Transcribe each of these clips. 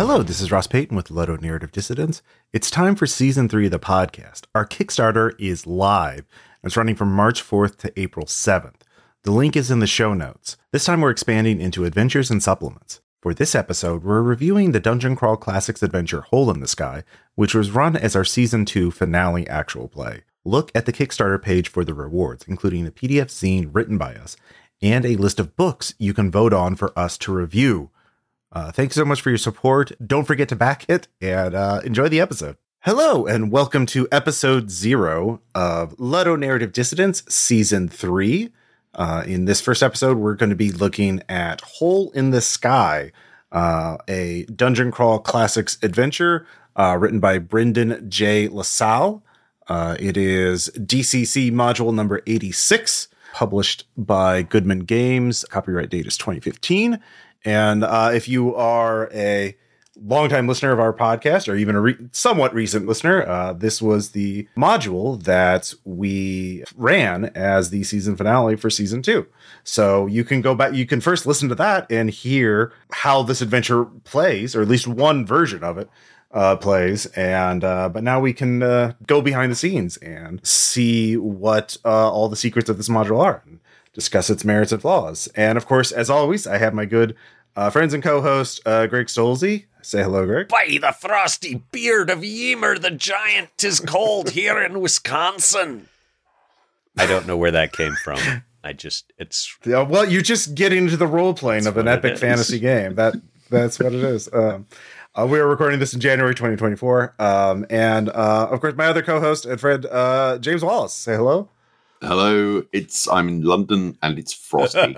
Hello, this is Ross Payton with Luddo Narrative Dissidents. It's time for Season 3 of the podcast. Our Kickstarter is live. It's running from March 4th to April 7th. The link is in the show notes. This time we're expanding into adventures and supplements. For this episode, we're reviewing the Dungeon Crawl Classics adventure Hole in the Sky, which was run as our Season 2 finale actual play. Look at the Kickstarter page for the rewards, including the PDF zine written by us, and a list of books you can vote on for us to review. Thanks so much for your support. Don't forget to back it, and enjoy the episode. Hello, and welcome to episode 0 of Luddo Narrative Dissidents, Season 3. In this first episode, we're going to be looking at Hole in the Sky, a Dungeon Crawl Classics adventure written by Brendan J. LaSalle. It is DCC module number 86, published by Goodman Games. Copyright date is 2015. And if you are a longtime listener of our podcast, or even a somewhat recent listener, this was the module that we ran as the season finale for season 2. So you can go back, you can first listen to that and hear how this adventure plays, or at least one version of it plays. And but now we can go behind the scenes and see what all the secrets of this module are, and discuss its merits and flaws. And of course, as always, I have my good friends and co-host, Greg Stolze. Say hello, Greg. By the frosty beard of Ymir the giant, 'tis cold here in Wisconsin. I don't know where that came from. Yeah, well, you're just getting into the role-playing of an epic fantasy game. That's what it is. We are recording this in January 2024. And of course, my other co-host and friend, James Wallace. Say hello. Hello, I'm in London and it's frosty.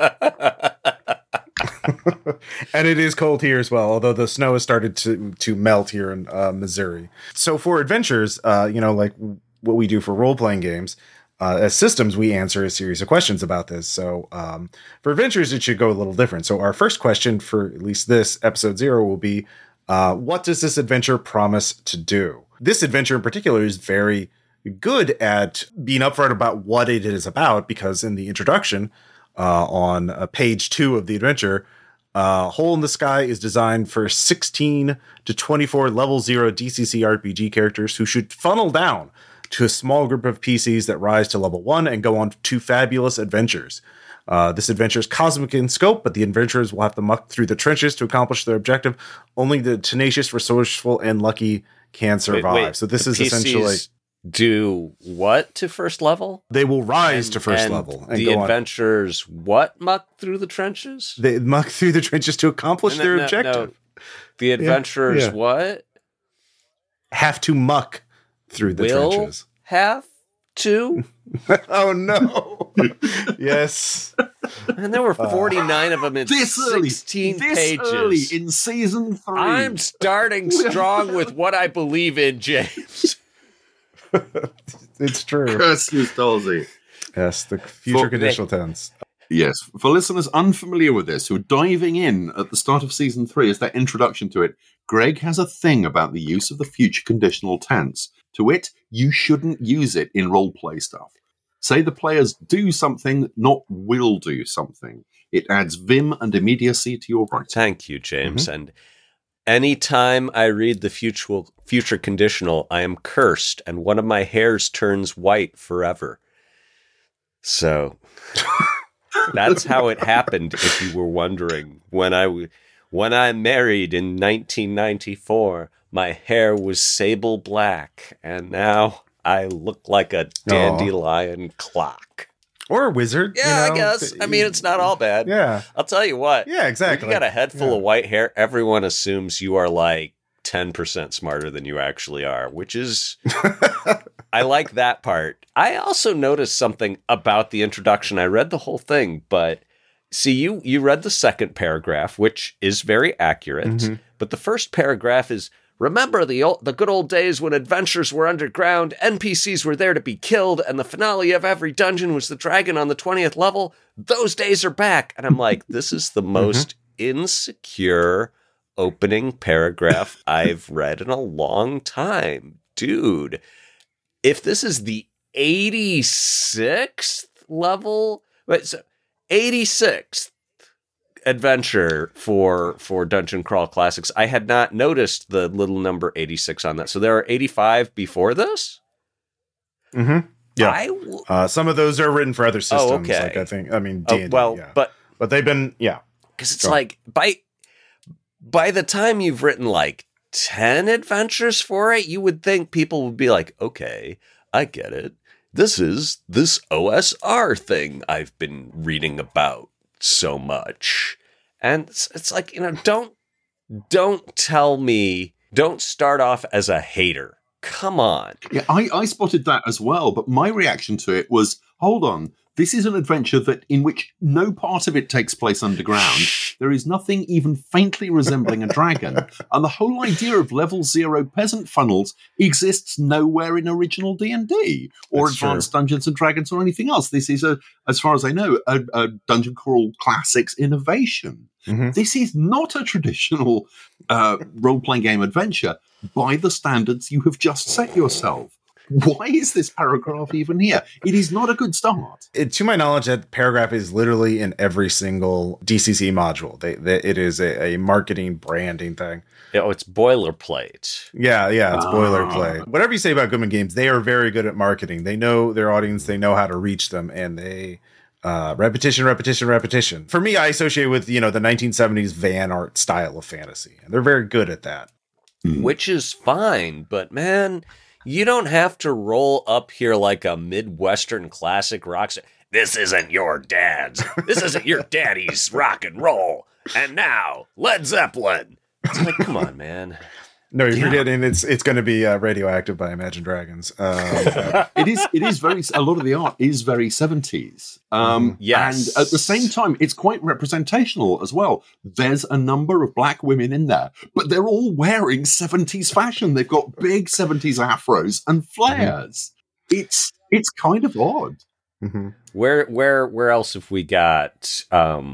And it is cold here as well, although the snow has started to melt here in Missouri. So for adventures, like what we do for role-playing games, as systems, we answer a series of questions about this. So for adventures, it should go a little different. So our first question for at least this episode 0 will be, what does this adventure promise to do? This adventure in particular is very good at being upfront about what it is about, because in the introduction on page 2 of the adventure, Hole in the Sky is designed for 16 to 24 level 0 DCC RPG characters who should funnel down to a small group of PCs that rise to level 1 and go on 2 fabulous adventures. This adventure is cosmic in scope, but the adventurers will have to muck through the trenches to accomplish their objective. Only the tenacious, resourceful, and lucky can survive. Wait, so this is PCs essentially... do what to first level? They will rise to first level. And the go adventurers what muck through the trenches? They muck through the trenches to accomplish their objective. No. The adventurers what? Have to muck through the trenches. Have to? Oh no. Yes. And there were 49 of them in 16 pages. Early in season 3. I'm starting strong with what I believe in, James. It's true. Curse you, Stolze. Yes, the future conditional tense. Yes, for listeners unfamiliar with this, who are diving in at the start of season 3 as their introduction to it, Greg has a thing about the use of the future conditional tense. To wit, you shouldn't use it in roleplay stuff. Say the players do something, not will do something. It adds vim and immediacy to your writing. Thank you, James. Mm-hmm. And anytime I read the future conditional, I am cursed, and one of my hairs turns white forever. So that's how it happened, if you were wondering. When I married in 1994, my hair was sable black, and now I look like a dandelion clock. Or a wizard. Yeah, I guess. I mean, it's not all bad. Yeah. I'll tell you what. Yeah, exactly. You got a head full of white hair, everyone assumes you are like 10% smarter than you actually are, which is... I like that part. I also noticed something about the introduction. I read the whole thing, but see, you read the second paragraph, which is very accurate, but the first paragraph is, remember the good old days when adventures were underground, NPCs were there to be killed, and the finale of every dungeon was the dragon on the 20th level? Those days are back. And I'm like, this is the most insecure opening paragraph I've read in a long time. Dude, if this is the 86th level, wait, so 86th adventure for Dungeon Crawl Classics. I had not noticed the little number 86 on that. So there are 85 before this? Mm-hmm. Yeah. Some of those are written for other systems. Oh, okay. Like D&D, but they've been, because it's like by the time you've written like 10 adventures for it, you would think people would be like, okay, I get it. This is this OSR thing I've been reading about so much. And it's like, don't tell me, don't start off as a hater. Come on. Yeah, I spotted that as well, but my reaction to it was, hold on, this is an adventure in which no part of it takes place underground. There is nothing even faintly resembling a dragon. And the whole idea of level 0 peasant funnels exists nowhere in original D&D or That's Advanced true. Dungeons and Dragons or anything else. This is, as far as I know, a Dungeon Crawl Classics innovation. Mm-hmm. This is not a traditional role-playing game adventure by the standards you have just set yourself. Why is this paragraph even here? It is not a good start. To my knowledge, that paragraph is literally in every single DCC module. It is a marketing branding thing. Oh, it's boilerplate. Yeah, it's boilerplate. Whatever you say about Goodman Games, they are very good at marketing. They know their audience, they know how to reach them, and they repetition. For me, I associate with the 1970s van art style of fantasy, and they're very good at that. Which is fine, but man, you don't have to roll up here like a Midwestern classic rock star. This isn't your dad's. This isn't your daddy's rock and roll. And now, Led Zeppelin. It's like, come on, man. No, you're forgetting it's going to be Radioactive by Imagine Dragons. It is very, a lot of the art is very 70s. Yes. And at the same time, it's quite representational as well. There's a number of black women in there, but they're all wearing 70s fashion. They've got big 70s afros and flares. Mm-hmm. It's kind of odd. Mm-hmm. Where else have we got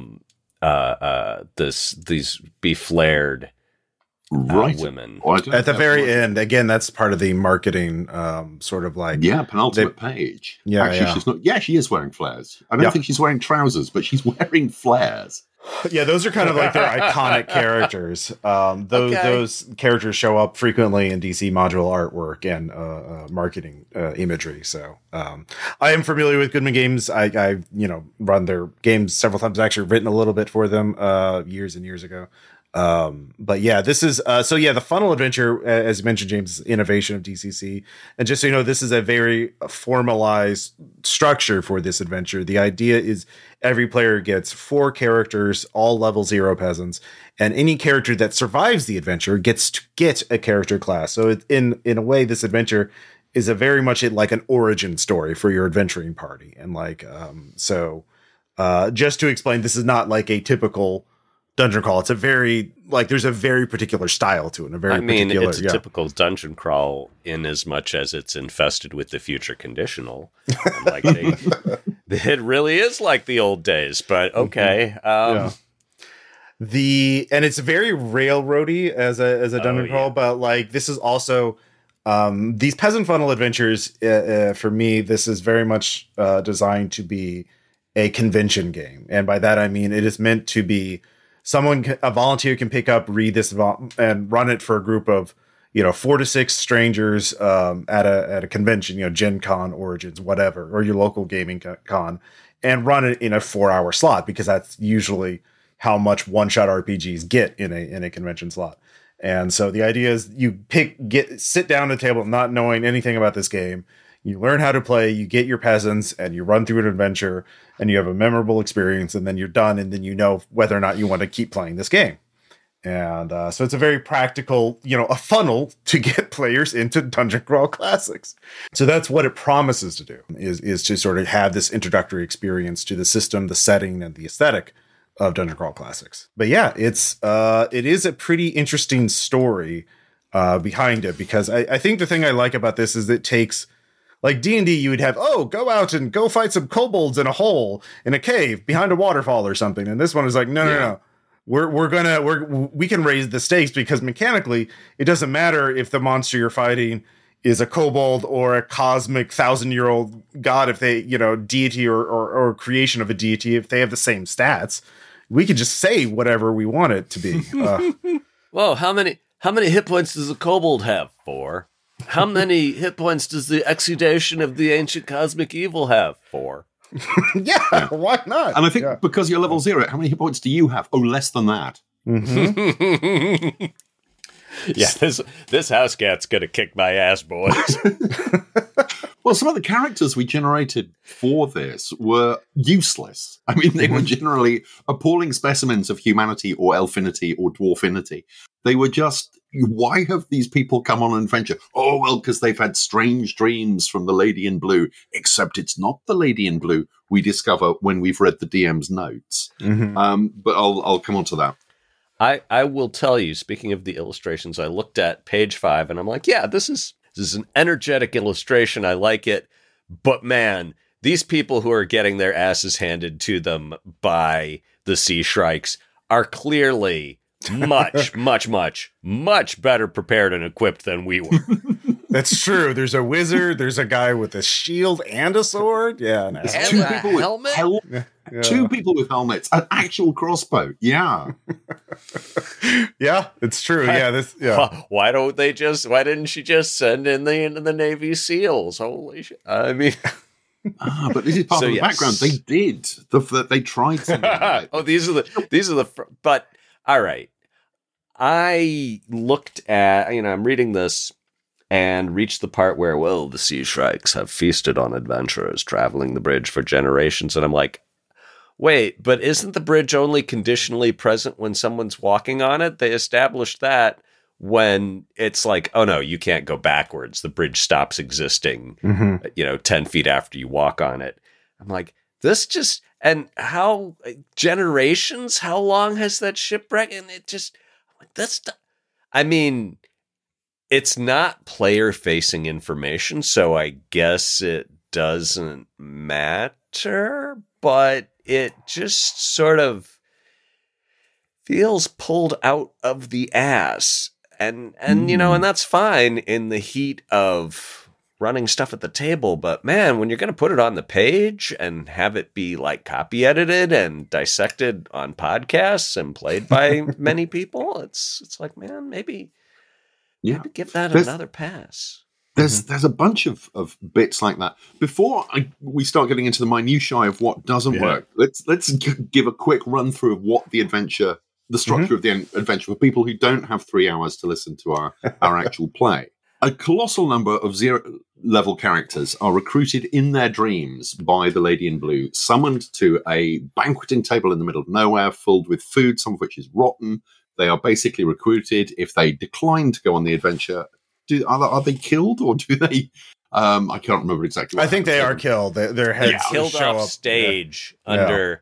these beflared women at the very end? Again, that's part of the marketing, sort of like penultimate page. She's not. Yeah, she is wearing flares. I don't think she's wearing trousers, but she's wearing flares. Yeah, those are kind of like their iconic characters. Those characters show up frequently in DC module artwork and marketing imagery. So I am familiar with Goodman Games. I run their games several times. I've actually written a little bit for them years and years ago. But yeah, this is the funnel adventure, as you mentioned, James, is innovation of DCC. And just so you know, this is a very formalized structure for this adventure. The idea is every player gets 4 characters, all level 0 peasants, and any character that survives the adventure gets to get a character class. So in a way, this adventure is a very much like an origin story for your adventuring party. And just to explain, this is not like a typical dungeon crawl. It's there's a very particular style to it. It's a typical dungeon crawl in as much as it's infested with the future conditional. It really is like the old days, but okay. And it's very railroady as a dungeon crawl, but this is also these peasant funnel adventures. For me, this is very much designed to be a convention game, and by that I mean it is meant to be. A volunteer can pick up, read this, and run it for a group of, 4 to 6 strangers at a convention, Gen Con, Origins, whatever, or your local gaming con, and run it in a 4-hour slot, because that's usually how much one-shot RPGs get in a convention slot. And so the idea is you sit down at a table not knowing anything about this game. You learn how to play, you get your peasants, and you run through an adventure, and you have a memorable experience, and then you're done, and then you know whether or not you want to keep playing this game. And so it's a very practical, a funnel to get players into Dungeon Crawl Classics. So that's what it promises to do, is to sort of have this introductory experience to the system, the setting, and the aesthetic of Dungeon Crawl Classics. But yeah, it is a pretty interesting story behind it, because I think the thing I like about this is it takes... Like D&D, you would have, go out and go fight some kobolds in a hole in a cave behind a waterfall or something. And this one is like, no. We can raise the stakes, because mechanically it doesn't matter if the monster you're fighting is a kobold or a cosmic 1,000-year-old god, if they, deity or creation of a deity, if they have the same stats. we could just say whatever we want it to be. Whoa, how many hit points does a kobold have? 4. How many hit points does the exudation of the ancient cosmic evil have? 4. Yeah, why not? And I think because you're level 0, how many hit points do you have? Oh, less than that. Mm-hmm. Yeah, this house cat's gonna kick my ass, boys. Well, some of the characters we generated for this were useless. I mean, they were generally appalling specimens of humanity or elfinity or dwarfinity. They were just, why have these people come on an adventure? Oh, well, because they've had strange dreams from the Lady in Blue, except it's not the Lady in Blue we discover when we've read the DM's notes. Mm-hmm. But I'll come on to that. I will tell you, speaking of the illustrations, I looked at page 5 and I'm like, yeah, this is an energetic illustration. I like it. But man, these people who are getting their asses handed to them by the Sea Shrikes are clearly much, much better prepared and equipped than we were. That's true. There's a wizard. There's a guy with a shield and a sword. Yeah. No. And Two a people with helmet? Yeah. 2 people with helmets, an actual crossbow. Yeah. Yeah, it's true. Yeah. Why didn't she just send in the Navy SEALs? Holy shit. I mean, but this is part of the background. They did. They tried to. Oh, these are the but all right. I looked at, I'm reading this and reached the part where, well, the Sea Shrikes have feasted on adventurers traveling the bridge for generations. And I'm like, wait, but isn't the bridge only conditionally present when someone's walking on it? They established that when it's like, oh no, you can't go backwards. The bridge stops existing, 10 feet after you walk on it. I'm like, this just, and how generations, how long has that shipwreck? And it just, I mean, it's not player facing information, so I guess it doesn't matter, but it just sort of feels pulled out of the ass. And that's fine in the heat of running stuff at the table. But man, when you're going to put it on the page and have it be like copy edited and dissected on podcasts and played by many people, it's like, man, maybe give that another pass. There's a bunch of bits like that. Before we start getting into the minutiae of what doesn't work, let's give a quick run through of what the structure of the adventure for people who don't have 3 hours to listen to our actual play. A colossal number of 0-level characters are recruited in their dreams by the Lady in Blue, summoned to a banqueting table in the middle of nowhere, filled with food, some of which is rotten. They are basically recruited. If they decline to go on the adventure, are they killed, or do they? I can't remember exactly. I think they are killed. Their heads killed show off up. stage under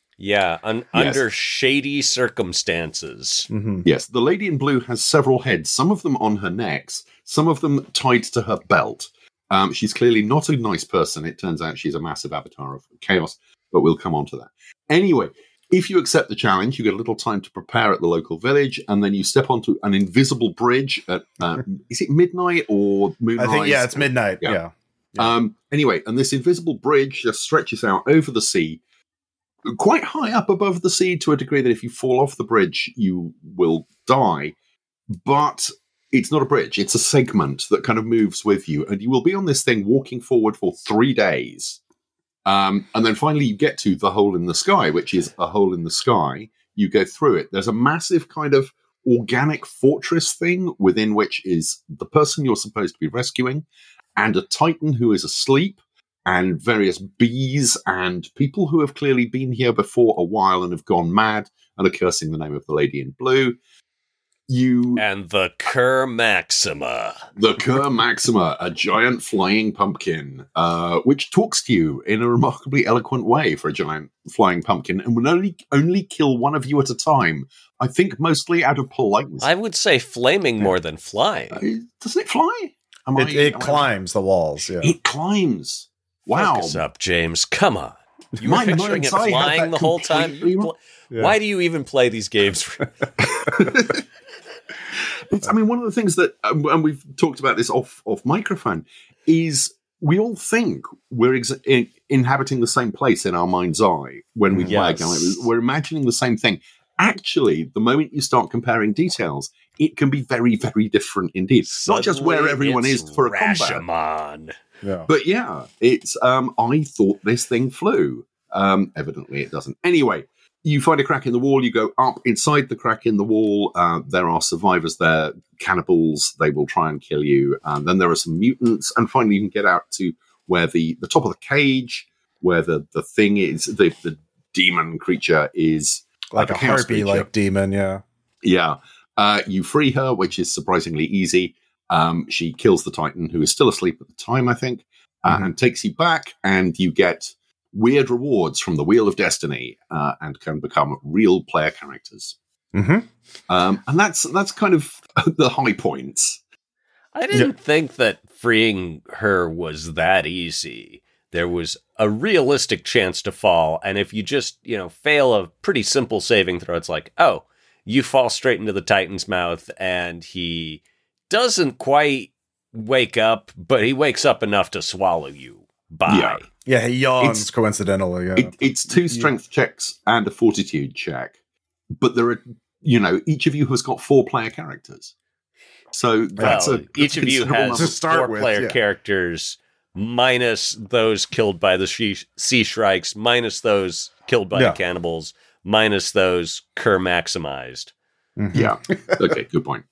shady circumstances. Mm-hmm. Yes, the Lady in Blue has several heads. Some of them on her necks, some of them tied to her belt. She's clearly not a nice person. It turns out she's a massive avatar of chaos, but we'll come on to that. Anyway, if you accept the challenge, you get a little time to prepare at the local village, and then you step onto an invisible bridge at, is it midnight or moonrise? I think, it's midnight. Yeah. Anyway, and this invisible bridge just stretches out over the sea, quite high up above the sea to a degree that if you fall off the bridge, you will die. But it's not a bridge. It's a segment that kind of moves with you, and you will be on this thing walking forward for 3 days. And then finally you get to the hole in the sky, which is a hole in the sky. You go through it. There's a massive kind of organic fortress thing within which is the person you're supposed to be rescuing, and a titan who is asleep, and various bees and people who have clearly been here before a while and have gone mad and are cursing the name of the Lady in Blue. And the Cur Maxima. The Cur Maxima, a giant flying pumpkin, which talks to you in a remarkably eloquent way for a giant flying pumpkin, and will only kill one of you at a time. I think mostly out of politeness. I would say flaming more than flying. Doesn't it fly? It climbs the walls. Yeah, it climbs. Wow. Focus up, James. Come on. You were picturing it flying the whole time. Why do you even play these games? One of the things that, and we've talked about this off microphone, is we all think we're inhabiting the same place in our mind's eye when we play a game. We're imagining the same thing. Actually, the moment you start comparing details, it can be very, very different indeed. Suddenly, not just where everyone is for a combat. Rashomon. Yeah. But yeah, it's I thought this thing flew. Evidently it doesn't. Anyway, you find a crack in the wall, you go up inside the crack in the wall. There are survivors there, cannibals, they will try and kill you. Then there are some mutants, and finally you can get out to where the top of the cage, where the thing is, the demon creature is Like a harpy-like demon, yeah. Yeah. You free her, which is surprisingly easy. She kills the Titan, who is still asleep at the time, I think, and takes you back, and you get weird rewards from the Wheel of Destiny, and can become real player characters. Mm-hmm. And that's kind of the high points. I didn't think that freeing her was that easy. There was a realistic chance to fall, and if you just, fail a pretty simple saving throw, it's like, oh, you fall straight into the Titan's mouth, and he doesn't quite wake up, but he wakes up enough to swallow you. Bye. Yeah, he yawns coincidentally. Yeah. It's 2 strength checks and a fortitude check, but there are, each of you has got 4 player characters. So each of you has 4 player yeah. characters, minus those killed by the sea shrikes, minus those killed by the cannibals, minus those Kerr maximized. Mm-hmm. Yeah. Okay, good point.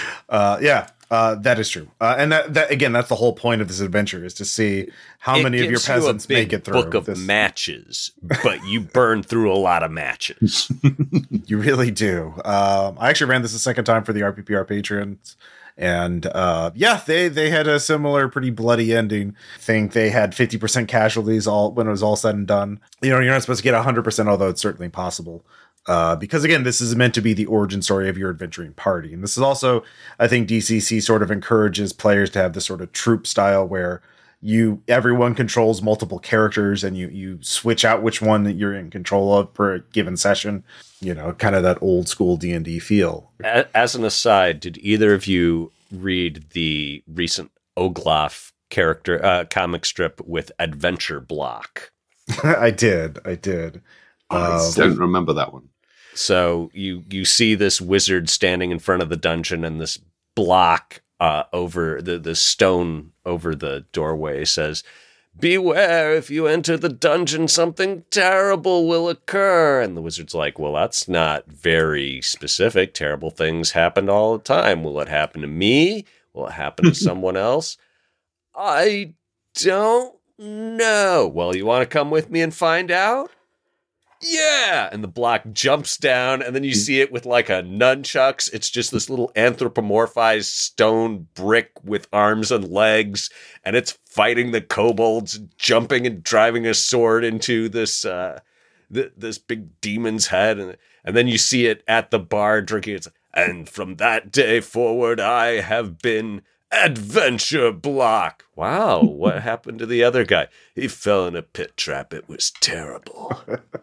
That is true. And that again, that's the whole point of this adventure, is to see how many of your peasants make it through. Book of matches, but you burn through a lot of matches. You really do. I actually ran this the second time for the RPPR patrons. And they had a similar pretty bloody ending. I think they had 50% casualties when it was all said and done. You're not supposed to get 100%, although it's certainly possible. Because again, this is meant to be the origin story of your adventuring party. And this is also, I think DCC sort of encourages players to have this sort of troop style where everyone controls multiple characters, and you switch out which one that you're in control of per given session. Kind of that old school D&D feel. As an aside, did either of you read the recent Oglaf character comic strip with Adventure Block? I did. I don't remember that one. So you see this wizard standing in front of the dungeon, and this block over the stone over the doorway says, "Beware, if you enter the dungeon, something terrible will occur." And the wizard's like, well, that's not very specific. Terrible things happen all the time. Will it happen to me? Will it happen to someone else? I don't know. Well, you want to come with me and find out? Yeah! And the block jumps down, and then you see it with like a nunchucks. It's just this little anthropomorphized stone brick with arms and legs, and it's fighting the kobolds, jumping and driving a sword into this this big demon's head. And then you see it at the bar drinking. It's, and from that day forward, I have been Adventure Block. Wow, what happened to the other guy? He fell in a pit trap. It was terrible.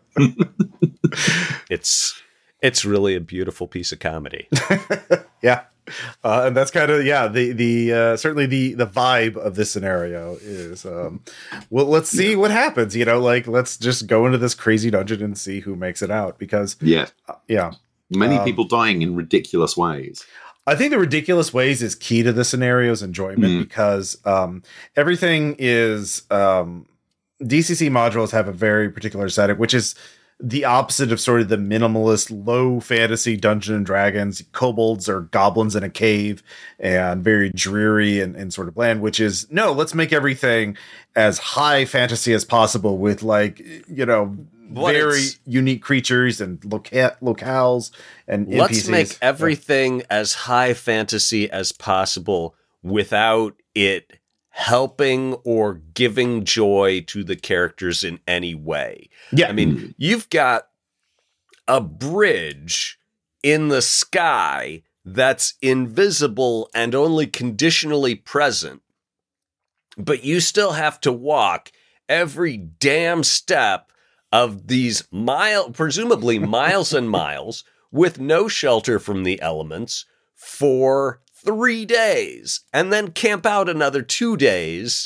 It's really a beautiful piece of comedy. Yeah. And that's kind of, the certainly the vibe of this scenario is, well, let's see what happens, let's just go into this crazy dungeon and see who makes it out, because many people dying in ridiculous ways. I think the ridiculous ways is key to the scenario's enjoyment, because everything is DCC modules have a very particular setting, which is the opposite of sort of the minimalist, low fantasy Dungeons and Dragons. Kobolds or goblins in a cave and very dreary and sort of bland, which is, no, let's make everything as high fantasy as possible with very unique creatures and locales and NPCs. Let's make everything as high fantasy as possible without it helping or giving joy to the characters in any way. Yeah. I mean, you've got a bridge in the sky that's invisible and only conditionally present, but you still have to walk every damn step of these presumably miles and miles, with no shelter from the elements for 3 days, and then camp out another 2 days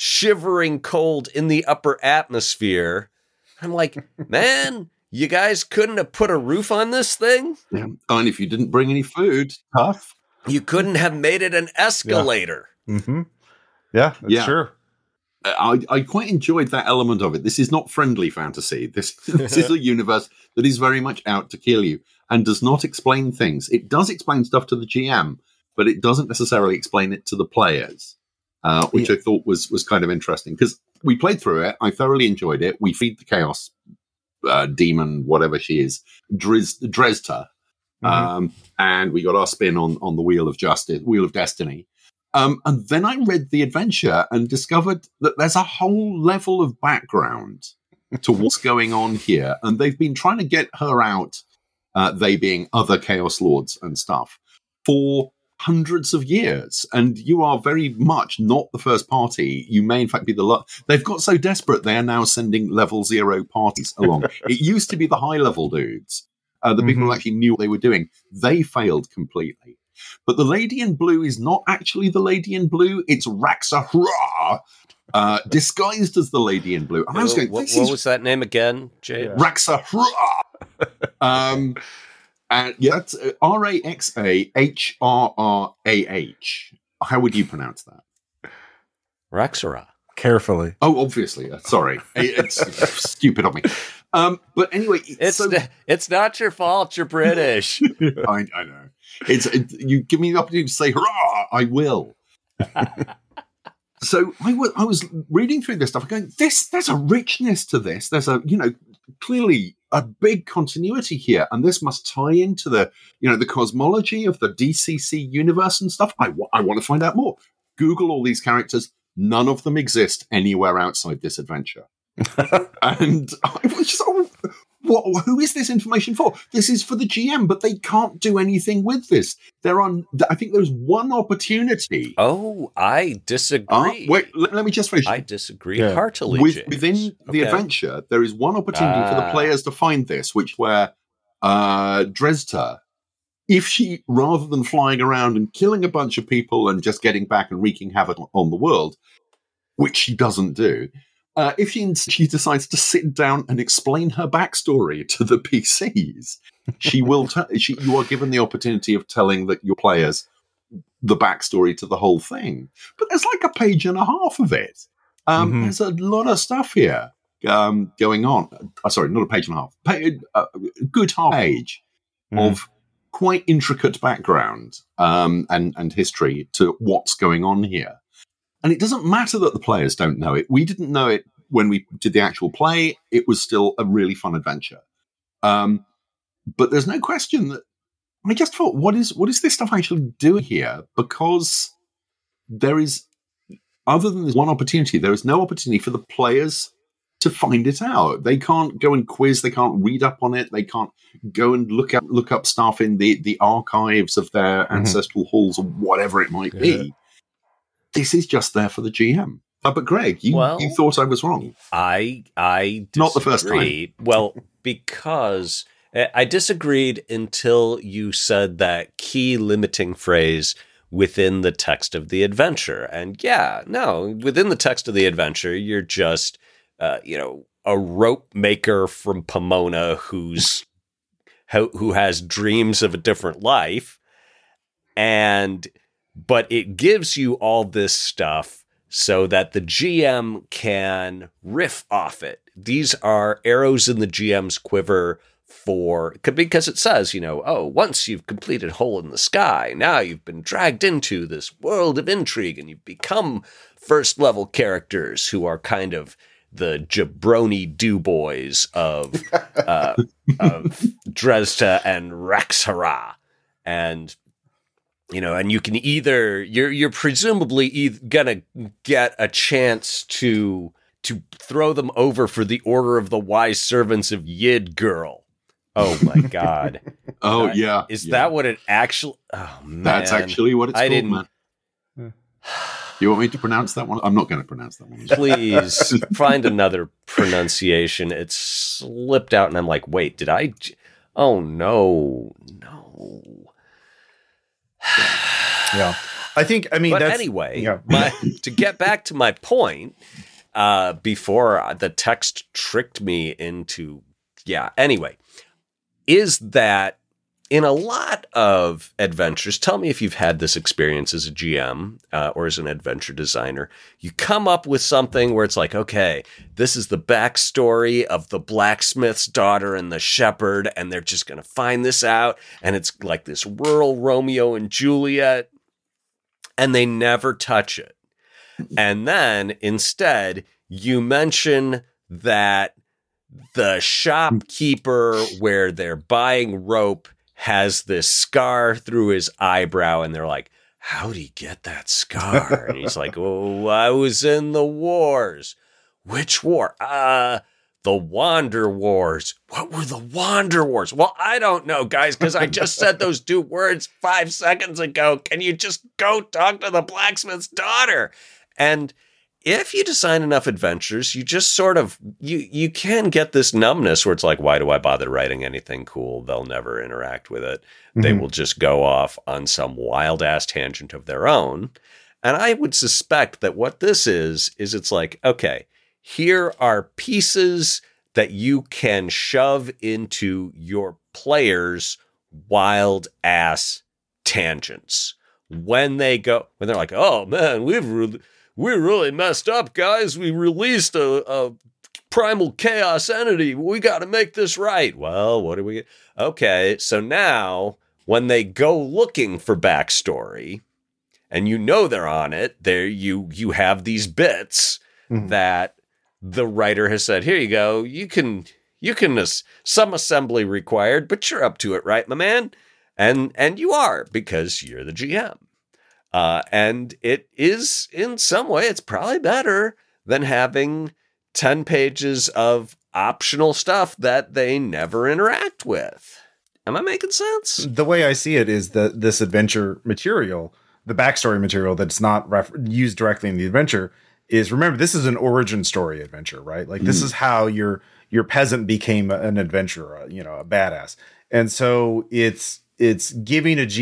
shivering cold in the upper atmosphere. I'm like, man, you guys couldn't have put a roof on this thing? Yeah. And if you didn't bring any food, tough. You couldn't have made it an escalator. Yeah. Mm-hmm. Yeah, that's true. I quite enjoyed that element of it. This is not friendly fantasy. This is a universe that is very much out to kill you and does not explain things. It does explain stuff to the GM, but it doesn't necessarily explain it to the players, which I thought was kind of interesting because we played through it. I thoroughly enjoyed it. We feed the chaos demon, whatever she is, Dresda, and we got our spin on the Wheel of Justice, Wheel of Destiny. And then I read the adventure and discovered that there's a whole level of background to what's going on here. And they've been trying to get her out, they being other Chaos Lords and stuff, for hundreds of years. And you are very much not the first party. You may, in fact, be the they've got so desperate, they are now sending level 0 parties along. It used to be the high-level dudes, the people who actually knew what they were doing. They failed completely. But the Lady in Blue is not actually the Lady in Blue. It's Raxahra, disguised as the Lady in Blue. And I was going, what was that name again, Jay? Raxahra. And that's Raxahrrah. How would you pronounce that? Raxahra. Carefully. Oh, obviously. Sorry. It's stupid of me. But anyway, it's not your fault. You're British. I know. You give me the opportunity to say hurrah, I will. So I was reading through this stuff, going, there's a richness to this. There's clearly a big continuity here, and this must tie into the cosmology of the DCC universe and stuff. I want to find out more. Google all these characters. None of them exist anywhere outside this adventure. And I was just, who is this information for? This is for the GM, but they can't do anything with this. I think there's one opportunity. Oh, I disagree. Wait, let me just finish. I disagree heartily, Within the adventure, there is one opportunity for the players to find this, where Dresda, if she, rather than flying around and killing a bunch of people and just getting back and wreaking havoc on the world, which she doesn't do, if she decides to sit down and explain her backstory to the PCs, she will. You are given the opportunity of telling your players the backstory to the whole thing. But there's like a page and a half of it. There's a lot of stuff here going on. Sorry, not a page and a half. A good half page of quite intricate background and history to what's going on here. And it doesn't matter that the players don't know it. We didn't know it when we did the actual play. It was still a really fun adventure. But there's no question that I just thought, what is this stuff actually doing here? Because there is, other than this one opportunity, there is no opportunity for the players to find it out. They can't go and quiz. They can't read up on it. They can't go and look up stuff in the archives of their ancestral halls or whatever it might be. This is just there for the GM. But Greg, you thought I was wrong. I disagree. Not the first time. Well, because I disagreed until you said that key limiting phrase within the text of the adventure. And within the text of the adventure, you're just, a rope maker from Pomona who has dreams of a different life. But it gives you all this stuff so that the GM can riff off it. These are arrows in the GM's quiver because it says, once you've completed Hole in the Sky, now you've been dragged into this world of intrigue and you've become first level characters who are kind of the jabroni do-boys of Dresda and Raxahra. And and you can you're presumably gonna get a chance to throw them over for the Order of the Wise Servants of Yid-Girl. Oh my God! Is that what it actually? Oh man, that's actually what it's called, man. You want me to pronounce that one? I'm not going to pronounce that one. Please find another pronunciation. It slipped out, and I'm like, wait, did I? Oh no. Yeah. But anyway, to get back to my point, before the text tricked me into, is that in a lot of adventures, tell me if you've had this experience as a GM or as an adventure designer, you come up with something where it's like, okay, this is the backstory of the blacksmith's daughter and the shepherd, and they're just going to find this out, and it's like this rural Romeo and Juliet, and they never touch it. And then instead, you mention that the shopkeeper where they're buying rope has this scar through his eyebrow, and they're like, how'd he get that scar? And he's like, oh, I was in the wars. Which war? The Wander Wars. What were the Wander Wars? Well, I don't know, guys, because I just said those 2 words 5 seconds ago. Can you just go talk to the blacksmith's daughter? And if you design enough adventures, you just sort of, you can get this numbness where it's like, why do I bother writing anything cool? They'll never interact with it. Mm-hmm. They will just go off on some wild ass tangent of their own. And I would suspect that what this is it's like, okay, here are pieces that you can shove into your players' wild ass tangents. When they're like, oh man, we really messed up, guys. We released a primal chaos entity. We got to make this right. Well, what do we? Okay, so now when they go looking for backstory, and you know they're on it, there you have these bits that the writer has said, here you go. You can some assembly required, but you're up to it, right, my man? And you are, because you're the GM. And it is, in some way, it's probably better than having 10 pages of optional stuff that they never interact with. Am I making sense? The way I see it is that this adventure material, the backstory material that's not used directly in the adventure, is, remember, this is an origin story adventure, right? Like, this is how your peasant became an adventurer, a badass. And so it's giving a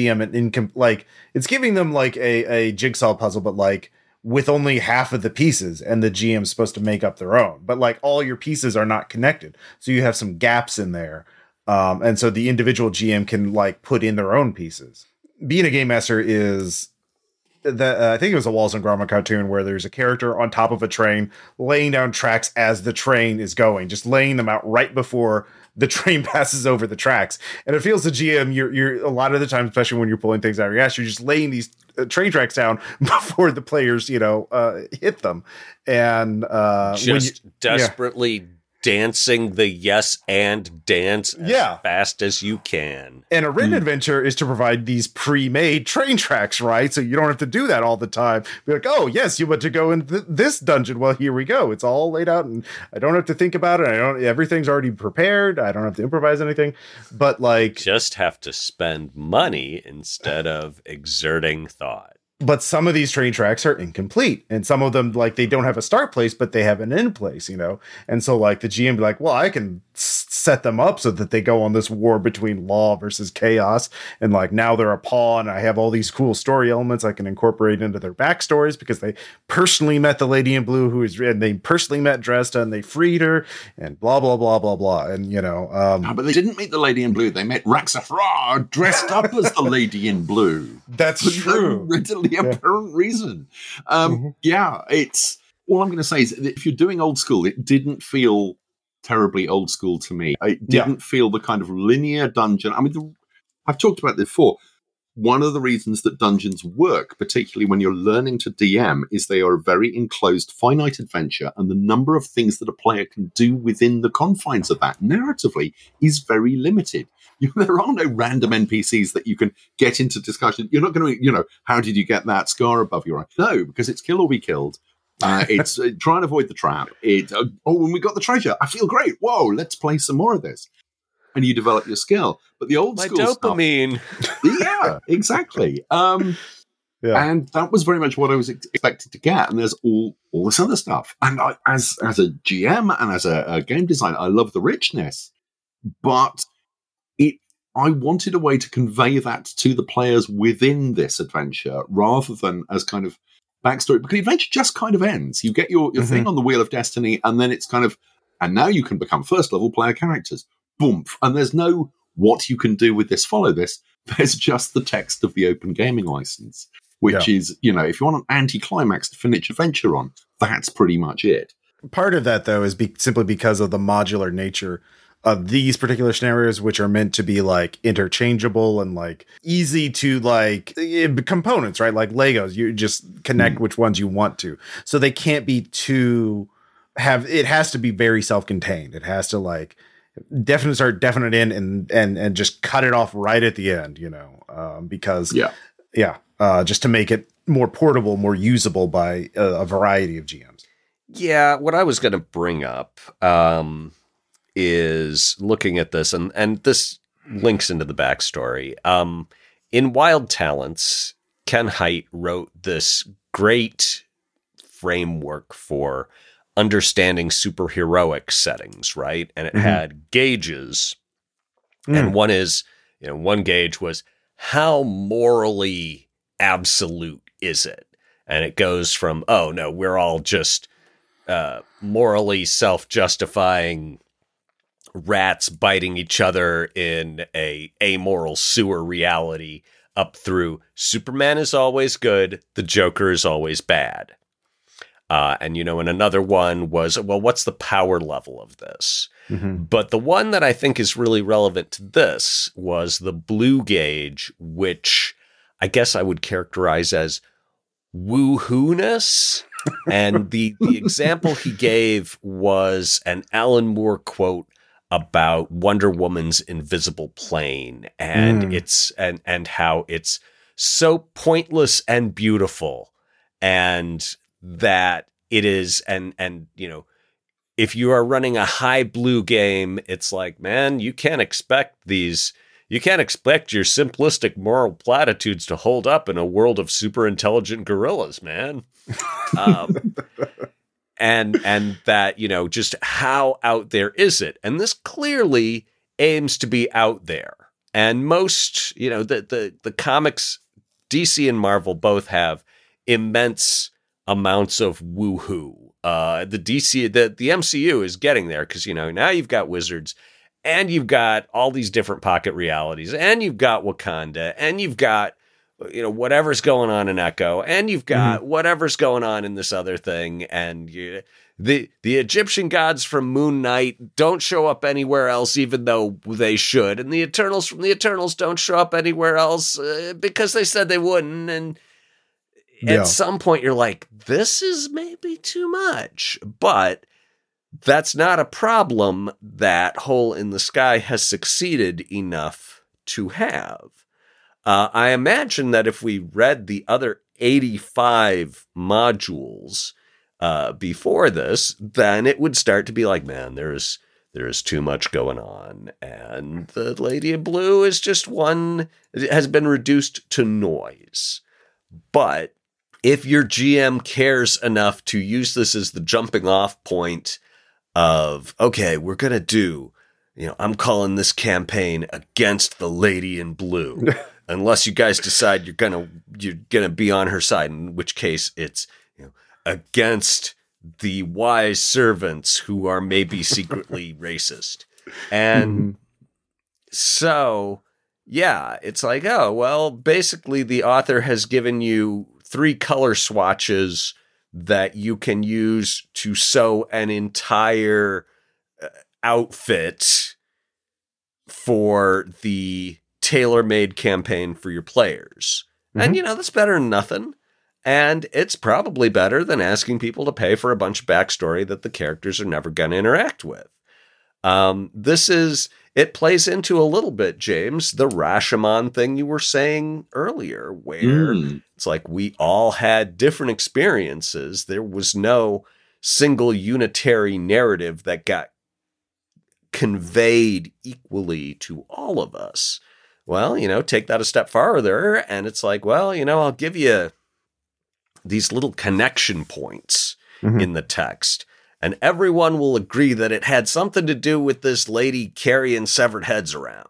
GM it's giving them like a jigsaw puzzle, but like with only half of the pieces, and the GM's supposed to make up their own. But like all your pieces are not connected, so you have some gaps in there, and so the individual GM can like put in their own pieces. Being a game master is that I think it was a Wallace and Gromit cartoon where there's a character on top of a train laying down tracks as the train is going, just laying them out right before the train passes over the tracks. And it feels the GM, you're a lot of the time, especially when you're pulling things out of your ass, you're just laying these train tracks down before the players, hit them. And just desperately dancing the yes and dance as fast as you can. And a written adventure is to provide these pre-made train tracks, right? So you don't have to do that all the time. Be like, oh yes, you want to go in this dungeon. Well, here we go. It's all laid out, and I don't have to think about it. Everything's already prepared. I don't have to improvise anything. But like, just have to spend money instead of exerting thought. But some of these train tracks are incomplete, and some of them, like, they don't have a start place, but they have an end place, And so, like, the GM be like, well, I can set them up so that they go on this war between law versus chaos, and like now they're a pawn, and I have all these cool story elements I can incorporate into their backstories because they personally met the Lady in Blue, and they personally met Dresda, and they freed her, and blah blah blah blah blah, and but they didn't meet the Lady in Blue. They met Raxafra dressed up as the Lady in Blue. That's true. No readily apparent reason. It's all I'm going to say is that if you're doing old school, it didn't feel terribly old school to me. It didn't feel the kind of linear dungeon. I mean, I've talked about this before. One of the reasons that dungeons work, particularly when you're learning to DM, is they are a very enclosed, finite adventure, and the number of things that a player can do within the confines of that narratively is very limited. There are no random NPCs that you can get into discussion. You're not going to, how did you get that scar above your eye? No, because it's kill or be killed. It's try and avoid the trap. When we got the treasure, I feel great. Whoa, let's play some more of this. And you develop your skill. But the old school dopamine. Yeah, exactly. And that was very much what I was expected to get. And there's all this other stuff. And as a GM and as a game designer, I love the richness. But I wanted a way to convey that to the players within this adventure rather than as kind of backstory, because the adventure just kind of ends. You get your thing on the Wheel of Destiny, and then it's kind of, and now you can become first level player characters. Boom. And there's no what you can do with this, follow this. There's just the text of the open gaming license, which is, if you want an anticlimax to finish adventure on, that's pretty much it. Part of that, though, is simply because of the modular nature of these particular scenarios, which are meant to be like interchangeable and like easy to like components, right? Like Legos, you just connect which ones you want to. So they can't be it has to be very self-contained. It has to like definite start, definite end, and just cut it off right at the end, because just to make it more portable, more usable by a variety of GMs. Yeah, what I was going to bring up is looking at this, and this links into the backstory. In Wild Talents, Ken Hite wrote this great framework for understanding superheroic settings, right? And it had gauges. And one gauge was, how morally absolute is it? And it goes from, oh no, we're all just morally self-justifying rats biting each other in a amoral sewer reality, up through Superman is always good, the Joker is always bad. And another one was, well, what's the power level of this? But the one that I think is really relevant to this was the blue gauge, which I guess I would characterize as woohoo-ness. And the example he gave was an Alan Moore quote about Wonder Woman's invisible plane, and it's and how it's so pointless and beautiful, and that it is, and if you are running a high blue game, it's like, man, you can't expect your simplistic moral platitudes to hold up in a world of super intelligent gorillas, man. And that, just how out there is it? And this clearly aims to be out there. And most, the comics, DC and Marvel both have immense amounts of woohoo. The MCU is getting there because, now you've got wizards, and you've got all these different pocket realities, and you've got Wakanda, and you've got, whatever's going on in Echo, and you've got whatever's going on in this other thing, and the Egyptian gods from Moon Knight don't show up anywhere else, even though they should, and the Eternals from the Eternals don't show up anywhere else because they said they wouldn't, and at some point you're like, this is maybe too much, but that's not a problem that Hole in the Sky has succeeded enough to have. I imagine that if we read the other 85 modules before this, then it would start to be like, man, there is too much going on. And the Lady of Blue is just one, it has been reduced to noise. But if your GM cares enough to use this as the jumping off point of, okay, we're going to do, I'm calling this campaign Against the Lady in Blue. Unless you guys decide you're gonna be on her side, in which case it's against the wise servants who are maybe secretly racist. And so, it's like, oh, well, basically the author has given you 3 color swatches that you can use to sew an entire outfit for the tailor-made campaign for your players. And, that's better than nothing. And it's probably better than asking people to pay for a bunch of backstory that the characters are never going to interact with. It plays into a little bit, James, the Rashomon thing you were saying earlier, where it's like we all had different experiences. There was no single unitary narrative that got conveyed equally to all of us. Well, take that a step farther, and it's like, well, I'll give you these little connection points in the text, and everyone will agree that it had something to do with this lady carrying severed heads around.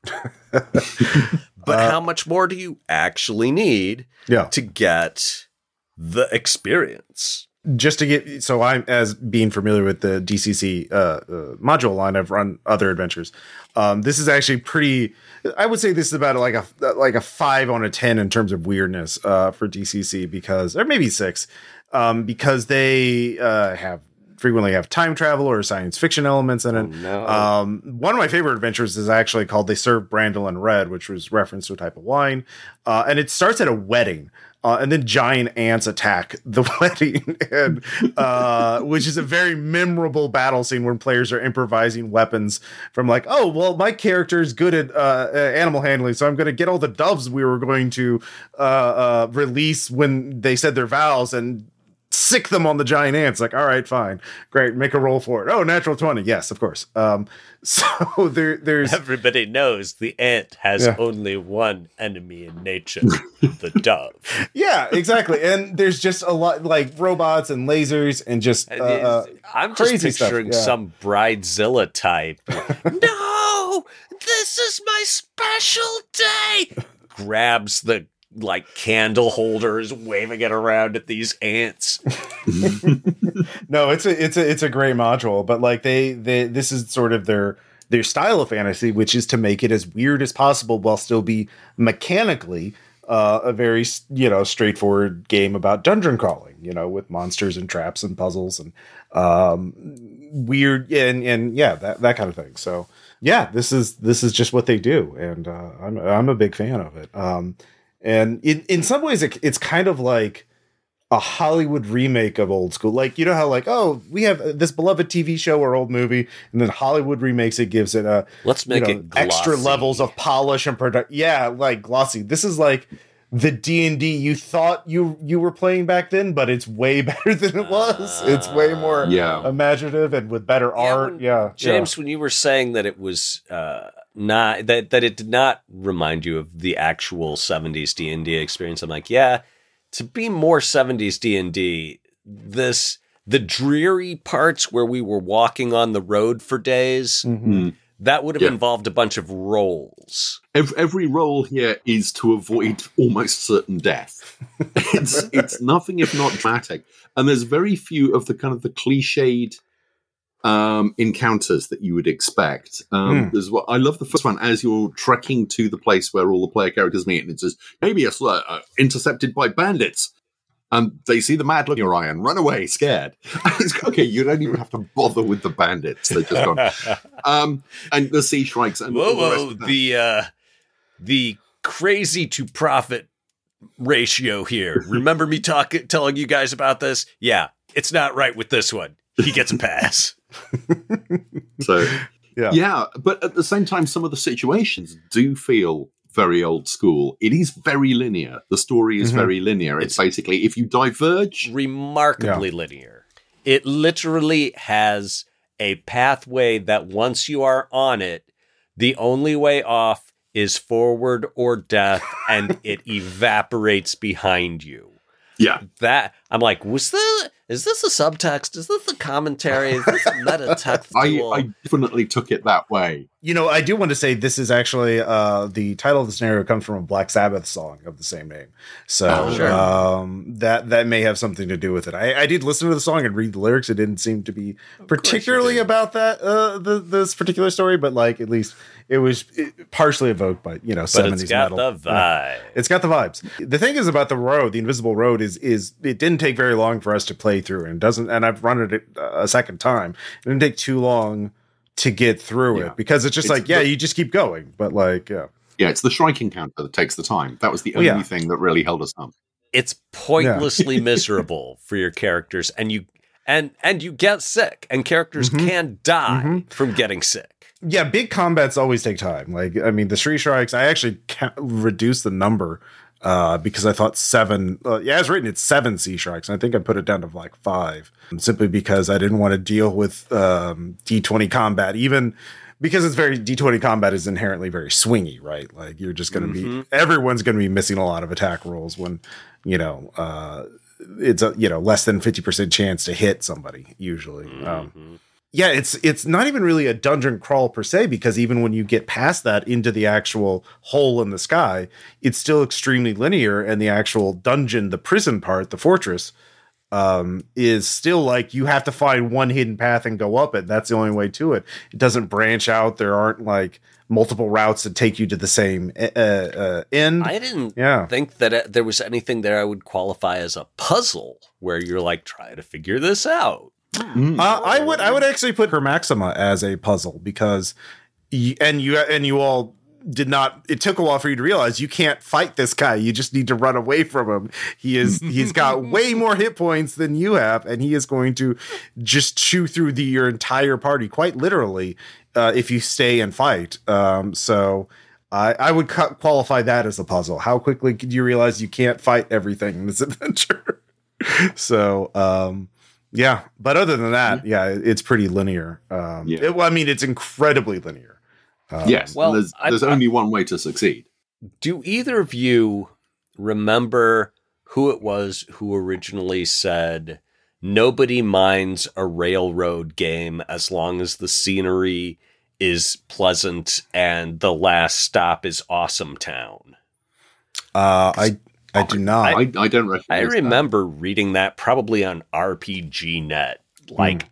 But how much more do you actually need to get the experience? Just to get, so I'm, as being familiar with the DCC module line, I've run other adventures. This is actually pretty, I would say this is about like a 5 on a 10 in terms of weirdness for DCC, because, or maybe 6, because they frequently have time travel or science fiction elements in it. Oh, no. One of my favorite adventures is actually called They Serve Brandolin Red, which was reference to a type of wine. And it starts at a wedding. And then giant ants attack the wedding, and, which is a very memorable battle scene when players are improvising weapons from like, oh, well, my character is good at animal handling, so I'm going to get all the doves we were going to release when they said their vows and sick them on the giant ants. Like, all right, fine, great, make a roll for it. Oh, natural 20. Yes, of course. So there's everybody knows the ant has only one enemy in nature, the dove. Yeah, exactly. And there's just a lot like robots and lasers and just I'm crazy just picturing stuff. some Bridezilla type. No, this is my special day. Grabs the like candle holders, waving it around at these ants. No, it's a great module, but like they this is sort of their style of fantasy, which is to make it as weird as possible while still be mechanically a very straightforward game about dungeon crawling, with monsters and traps and puzzles and weird and that kind of thing. So yeah, this is just what they do, and I'm a big fan of it. And in some ways, it's kind of like a Hollywood remake of old school. Like, you know how like, oh, we have this beloved TV show or old movie, and then Hollywood remakes it, gives it let's make it glossy. Extra levels of polish and product. Yeah, like glossy. This is like the D&D you thought you were playing back then, but it's way better than it was. It's way more imaginative and with better art. James, when you were saying that it was not that it did not remind you of the actual 70s D&D experience, I'm like, to be more 70s D&D, the dreary parts where we were walking on the road for days, that would have involved a bunch of rolls. Every roll here is to avoid almost certain death. It's nothing if not dramatic. And there's very few of the kind of the cliched encounters that you would expect. There's what I love the first one as you're trekking to the place where all the player characters meet, and it says maybe intercepted by bandits, and they see the mad look in your eye and run away scared. It's, okay, you don't even have to bother with the bandits; they're just gone. And the sea shrikes and the crazy to profit ratio here. Remember me telling you guys about this? Yeah, it's not right with this one. He gets a pass. So, but at the same time, some of the situations do feel very old school. It is very linear. The story is very linear. It's basically, if you diverge... Remarkably linear. It literally has a pathway that once you are on it, the only way off is forward or death, and it evaporates behind you. Yeah. That, I'm like, is this a subtext? Is this a commentary? Is this metatextual? I definitely took it that way. I do want to say this is actually the title of the scenario comes from a Black Sabbath song of the same name. So that may have something to do with it. I did listen to the song and read the lyrics. It didn't seem to be particularly about that this particular story, but like at least it was partially evoked by 70s it's got metal. The vibe. It's got the vibes. The thing is about the road, the invisible road is it didn't take very long for us to play through, and I've run it a second time. It didn't take too long to get through it because it's just you just keep going. But it's the shrike encounter that takes the time. That was the only thing that really held us up. It's pointlessly miserable for your characters, and you get sick, and characters can die from getting sick. Yeah, big combats always take time. Like, I mean, the Tree Shrikes, I actually reduced the number because I thought 7. As written, it's 7 Sea Shrikes. And I think I put it down to like 5, simply because I didn't want to deal with D20 combat, even because it's D20 combat is inherently very swingy, right? Like, you're just going to be, everyone's going to be missing a lot of attack rolls when, it's a less than 50% chance to hit somebody usually. yeah, it's not even really a dungeon crawl per se, because even when you get past that into the actual hole in the sky, it's still extremely linear, and the actual dungeon, the prison part, the fortress, is still like you have to find one hidden path and go up it. That's the only way to it. It doesn't branch out. There aren't like multiple routes that take you to the same end. I didn't think that there was anything there I would qualify as a puzzle where you're like, try to figure this out. I would actually put Her Maxima as a puzzle, because you all did not. It took a while for you to realize you can't fight this guy. You just need to run away from him. He's got way more hit points than you have, and he is going to just chew through your entire party, quite literally, if you stay and fight. So I would qualify that as a puzzle. How quickly did you realize you can't fight everything in this adventure? So. Yeah, but other than that, it's pretty linear. It's incredibly linear. Yes, well, there's only one way to succeed. Do either of you remember who it was who originally said, nobody minds a railroad game as long as the scenery is pleasant and the last stop is Awesome Town? I do not. I don't recognize I remember reading that probably on RPGNet, like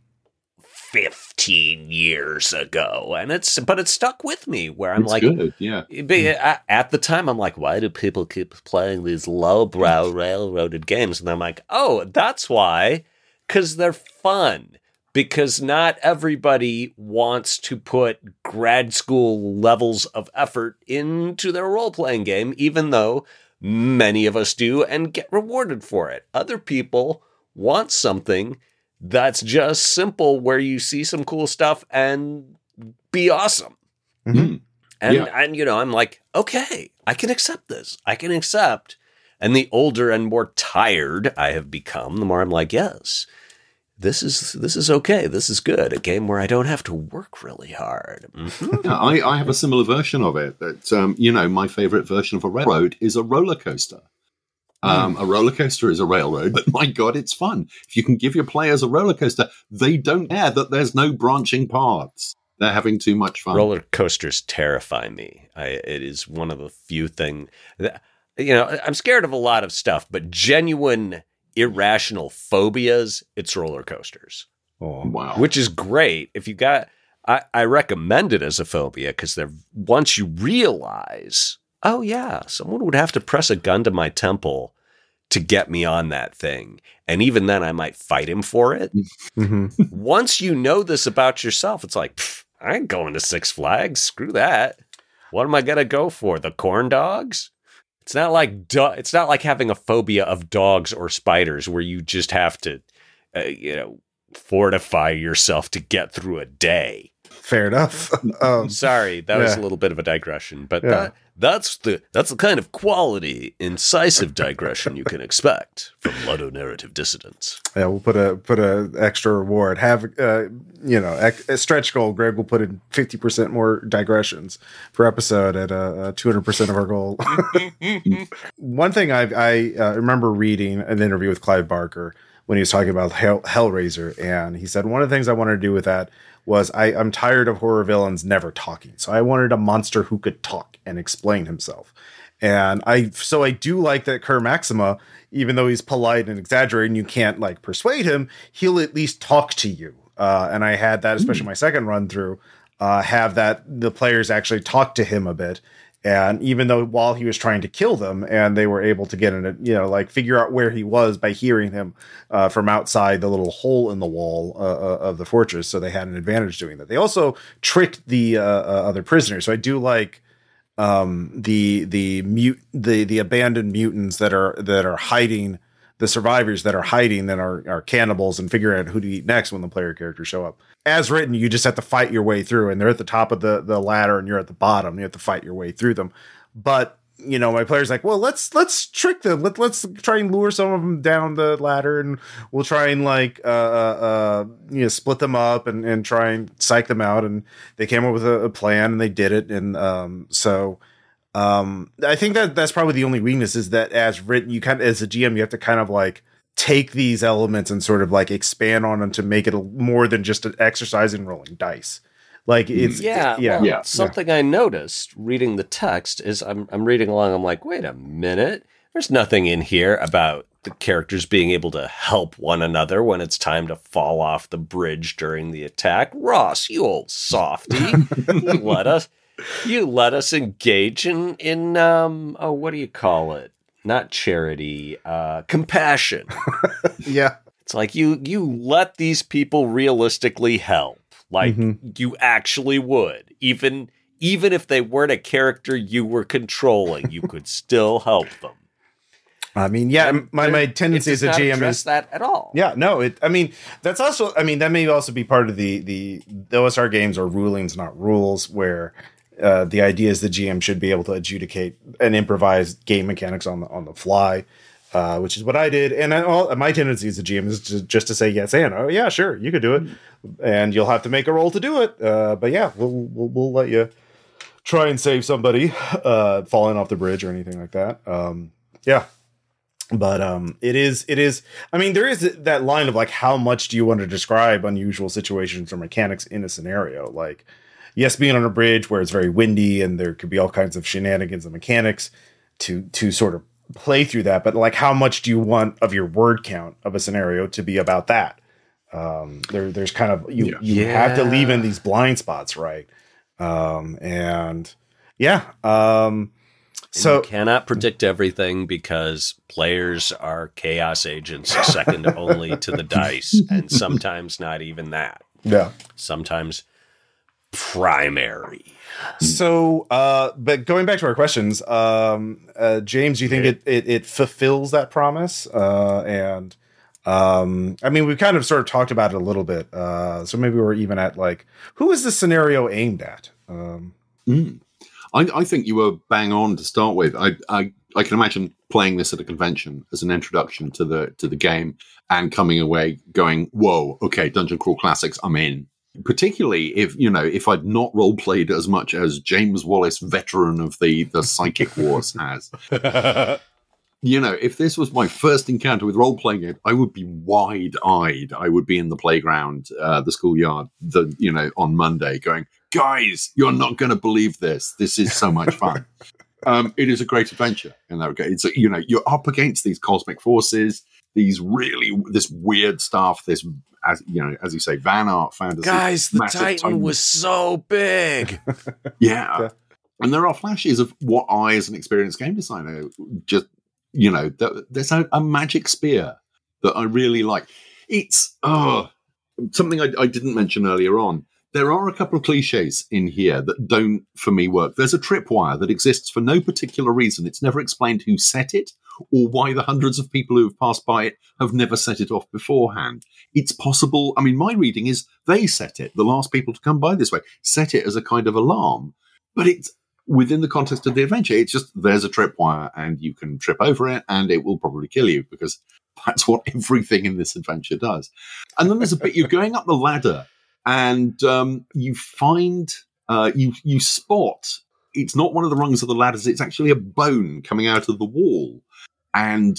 15 years ago, and it stuck with me. Where I'm good, yeah. At the time, I'm like, why do people keep playing these lowbrow railroaded games? And I'm like, oh, that's why, because they're fun. Because not everybody wants to put grad school levels of effort into their role-playing game, even though many of us do and get rewarded for it. Other people want something that's just simple, where you see some cool stuff and be awesome. Mm-hmm. And I'm like, okay, I can accept this. I can accept. And the older and more tired I have become, the more I'm like, yes, this is okay. This is good. A game where I don't have to work really hard. Mm-hmm. Yeah, I have a similar version of it. That my favorite version of a railroad is a roller coaster. A roller coaster is a railroad, but my God, it's fun. If you can give your players a roller coaster, they don't care that there's no branching paths. They're having too much fun. Roller coasters terrify me. It is one of the few things that, I'm scared of a lot of stuff, but genuine irrational phobias, it's roller coasters. Oh, wow. Which is great. If you got, I recommend it as a phobia, because once you realize, oh yeah, someone would have to press a gun to my temple to get me on that thing. And even then I might fight him for it. Mm-hmm. Once you know this about yourself, it's like, I ain't going to Six Flags. Screw that. What am I going to go for? The corn dogs? It's not like having a phobia of dogs or spiders, where you just have to, fortify yourself to get through a day. Fair enough. Sorry, that was a little bit of a digression, but that's the kind of quality, incisive digression you can expect from Ludonarrative Dissidents. Yeah, we'll put a extra reward. Have a stretch goal. Greg will put in 50% more digressions per episode at 200% of our goal. One thing I remember reading an interview with Clive Barker when he was talking about Hellraiser, and he said one of the things I wanted to do with that was I'm tired of horror villains never talking. So I wanted a monster who could talk and explain himself. And I do like that Her Maxima, even though he's polite and exaggerating, you can't like persuade him, he'll at least talk to you. And I had that, especially my second run through, have that the players actually talk to him a bit. And even though while he was trying to kill them, and they were able to get in it, figure out where he was by hearing him from outside the little hole in the wall of the fortress. So they had an advantage doing that. They also tricked the other prisoners. So I do like the abandoned mutants that are hiding, the survivors that are hiding, that are cannibals, and figuring out who to eat next when the player characters show up. As written, you just have to fight your way through, and they're at the top of the ladder and you're at the bottom. You have to fight your way through them. But, my player's like, well, let's trick them. Let's try and lure some of them down the ladder, and we'll try and split them up and try and psych them out. And they came up with a plan, and they did it. And I think that's probably the only weakness, is that as written, you kind of, as a GM, you have to kind of like take these elements and sort of like expand on them to make it more than just an exercise in rolling dice. Like it's something I noticed reading the text is I'm reading along. I'm like, wait a minute. There's nothing in here about the characters being able to help one another when it's time to fall off the bridge during the attack. Ross, you old softy, you let us engage in what do you call it? Not charity, compassion. Yeah. It's like you let these people realistically help. Like you actually would. Even if they weren't a character you were controlling, you could still help them. I mean, yeah, my tendency as a GM is that at all. Yeah, no, that may also be part of the OSR games are rulings, not rules, where the idea is the GM should be able to adjudicate and improvise game mechanics on the fly, which is what I did. And my tendency as a GM is just to say yes and oh yeah, sure, you could do it, and you'll have to make a roll to do it. But yeah, we'll let you try and save somebody falling off the bridge or anything like that. Yeah. But it is. I mean, there is that line of like, how much do you want to describe unusual situations or mechanics in a scenario? Like, yes, being on a bridge where it's very windy and there could be all kinds of shenanigans and mechanics to sort of play through that. But like, how much do you want of your word count of a scenario to be about that? There's kind of you have to leave in these blind spots, right? So you cannot predict everything because players are chaos agents second only to the dice, and sometimes not even that. Yeah. Sometimes primary. So, but going back to our questions, James, do you think it fulfills that promise? I mean, we kind of sort of talked about it a little bit. So maybe we're even at like, who is the scenario aimed at? I think you were bang on to start with. I can imagine playing this at a convention as an introduction to the game and coming away going, "Whoa, okay, Dungeon Crawl Classics, I'm in." Particularly if I'd not role played as much as James Wallace, veteran of the Psychic Wars, has. If this was my first encounter with role playing it, I would be wide eyed. I would be in the playground, the schoolyard, on Monday, going, "Guys, you're not going to believe this. This is so much fun." It is a great adventure in that regard. It's you're up against these cosmic forces, this weird stuff. This, as you say, Van Art fantasy. Guys, the Titan was so big. Yeah, and there are flashes of what I, as an experienced game designer, just there's a magic spear that I really like. It's something I didn't mention earlier on. There are a couple of cliches in here that don't, for me, work. There's a tripwire that exists for no particular reason. It's never explained who set it or why the hundreds of people who have passed by it have never set it off beforehand. It's possible. I mean, my reading is they set it. The last people to come by this way set it as a kind of alarm. But it's within the context of the adventure. It's just there's a tripwire and you can trip over it and it will probably kill you because that's what everything in this adventure does. And then there's a bit you're going up the ladder. And you find, you spot, it's not one of the rungs of the ladders, it's actually a bone coming out of the wall. And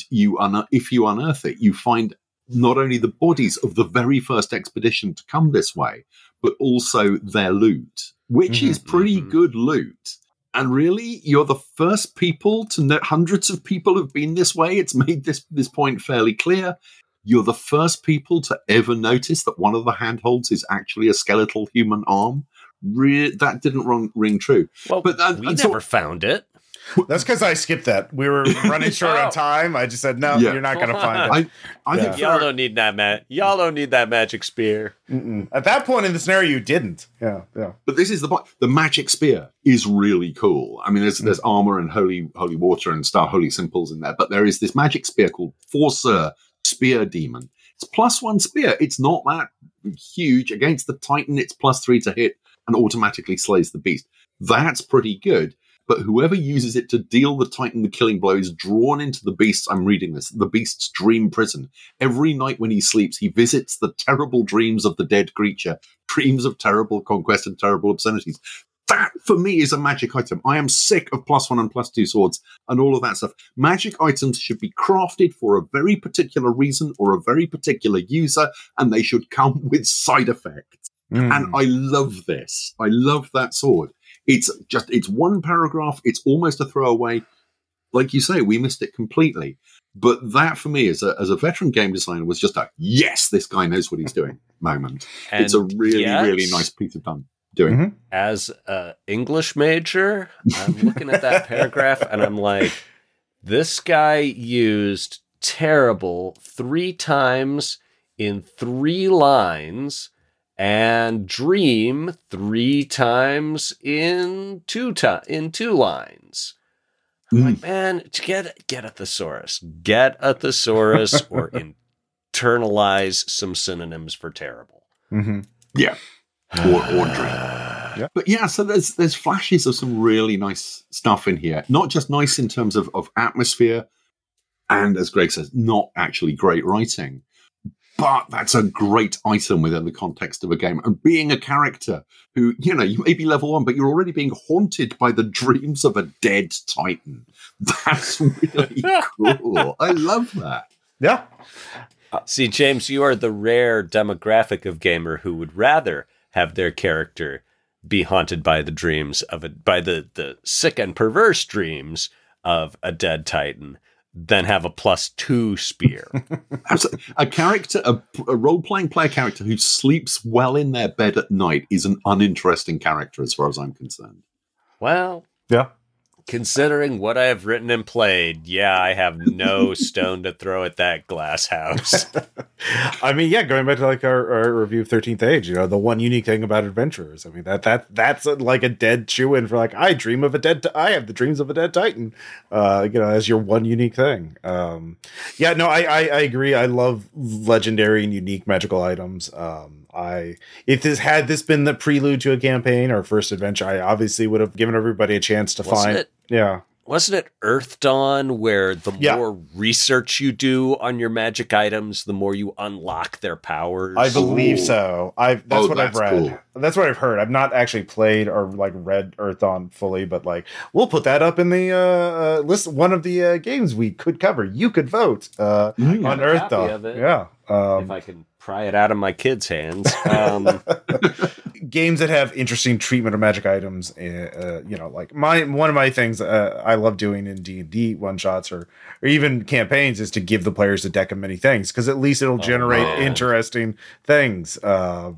if you unearth it, you find not only the bodies of the very first expedition to come this way, but also their loot, which is pretty good loot. And really, you're the first people to know. Hundreds of people have been this way. It's made this point fairly clear. You're the first people to ever notice that one of the handholds is actually a skeletal human arm. That didn't ring true. Well, but we never found it. That's because I skipped that. We were running short on time. I just said, no, you're not going to find it. I think y'all don't need that, Y'all don't need that magic spear. At that point in the scenario, you didn't. Yeah. But this is the point. The magic spear is really cool. I mean, there's armor and holy water and holy symbols in there. But there is this magic spear called Forcer Spear Demon. It's +1 spear. It's not that huge. Against the Titan, it's +3 to hit and automatically slays the beast. That's pretty good. But whoever uses it to deal the Titan the killing blow is drawn into the beast's, I'm reading this, the beast's dream prison. Every night when he sleeps, he visits the terrible dreams of the dead creature, dreams of terrible conquest and terrible obscenities. That, for me, is a magic item. I am sick of +1 and +2 swords and all of that stuff. Magic items should be crafted for a very particular reason or a very particular user, and they should come with side effects. And I love this. I love that sword. It's one paragraph. It's almost a throwaway. Like you say, we missed it completely. But that, for me, as a veteran game designer, was just a, yes, this guy knows what he's doing moment. And it's a really, really nice piece of doing. As an English major, I'm looking at that paragraph and I'm like, this guy used terrible 3 times in 3 lines and dream 3 times in 2 lines. I'm like, man, get a thesaurus. Get a thesaurus or internalize some synonyms for terrible. Yeah. Or dream. Yeah. But yeah, so there's flashes of some really nice stuff in here. Not just nice in terms of atmosphere, and as Greg says, not actually great writing. But that's a great item within the context of a game. And being a character who, you may be level 1, but you're already being haunted by the dreams of a dead Titan. That's really cool. I love that. Yeah. See, James, you are the rare demographic of gamer who would rather have their character be haunted by the dreams of by the sick and perverse dreams of a dead Titan than have a +2 spear. A character, a role-playing player character who sleeps well in their bed at night is an uninteresting character as far as I'm concerned. Well, yeah. Considering what I have written and played, I have no stone to throw at that glass house. I mean, going back to like our review of 13th Age, the one unique thing about adventurers. I mean, that's like a dead chew-in for like, I have the dreams of a dead Titan, as your one unique thing. I agree. I love legendary and unique magical items. If this been the prelude to a campaign or first adventure, I obviously would have given everybody a chance to find it. Yeah. Wasn't it Earth Dawn where the more research you do on your magic items, the more you unlock their powers? I believe so. That's what I've read. Cool. That's what I've heard. I've not actually played or like read Earth Dawn fully, but like we'll put that up in the list. One of the games we could cover. You could vote on Earth Dawn. Yeah. If I can pry it out of my kids' hands. Games that have interesting treatment of magic items, like one of my things I love doing in D&D one-shots or even campaigns is to give the players a deck of many things, because at least it'll generate interesting things. Or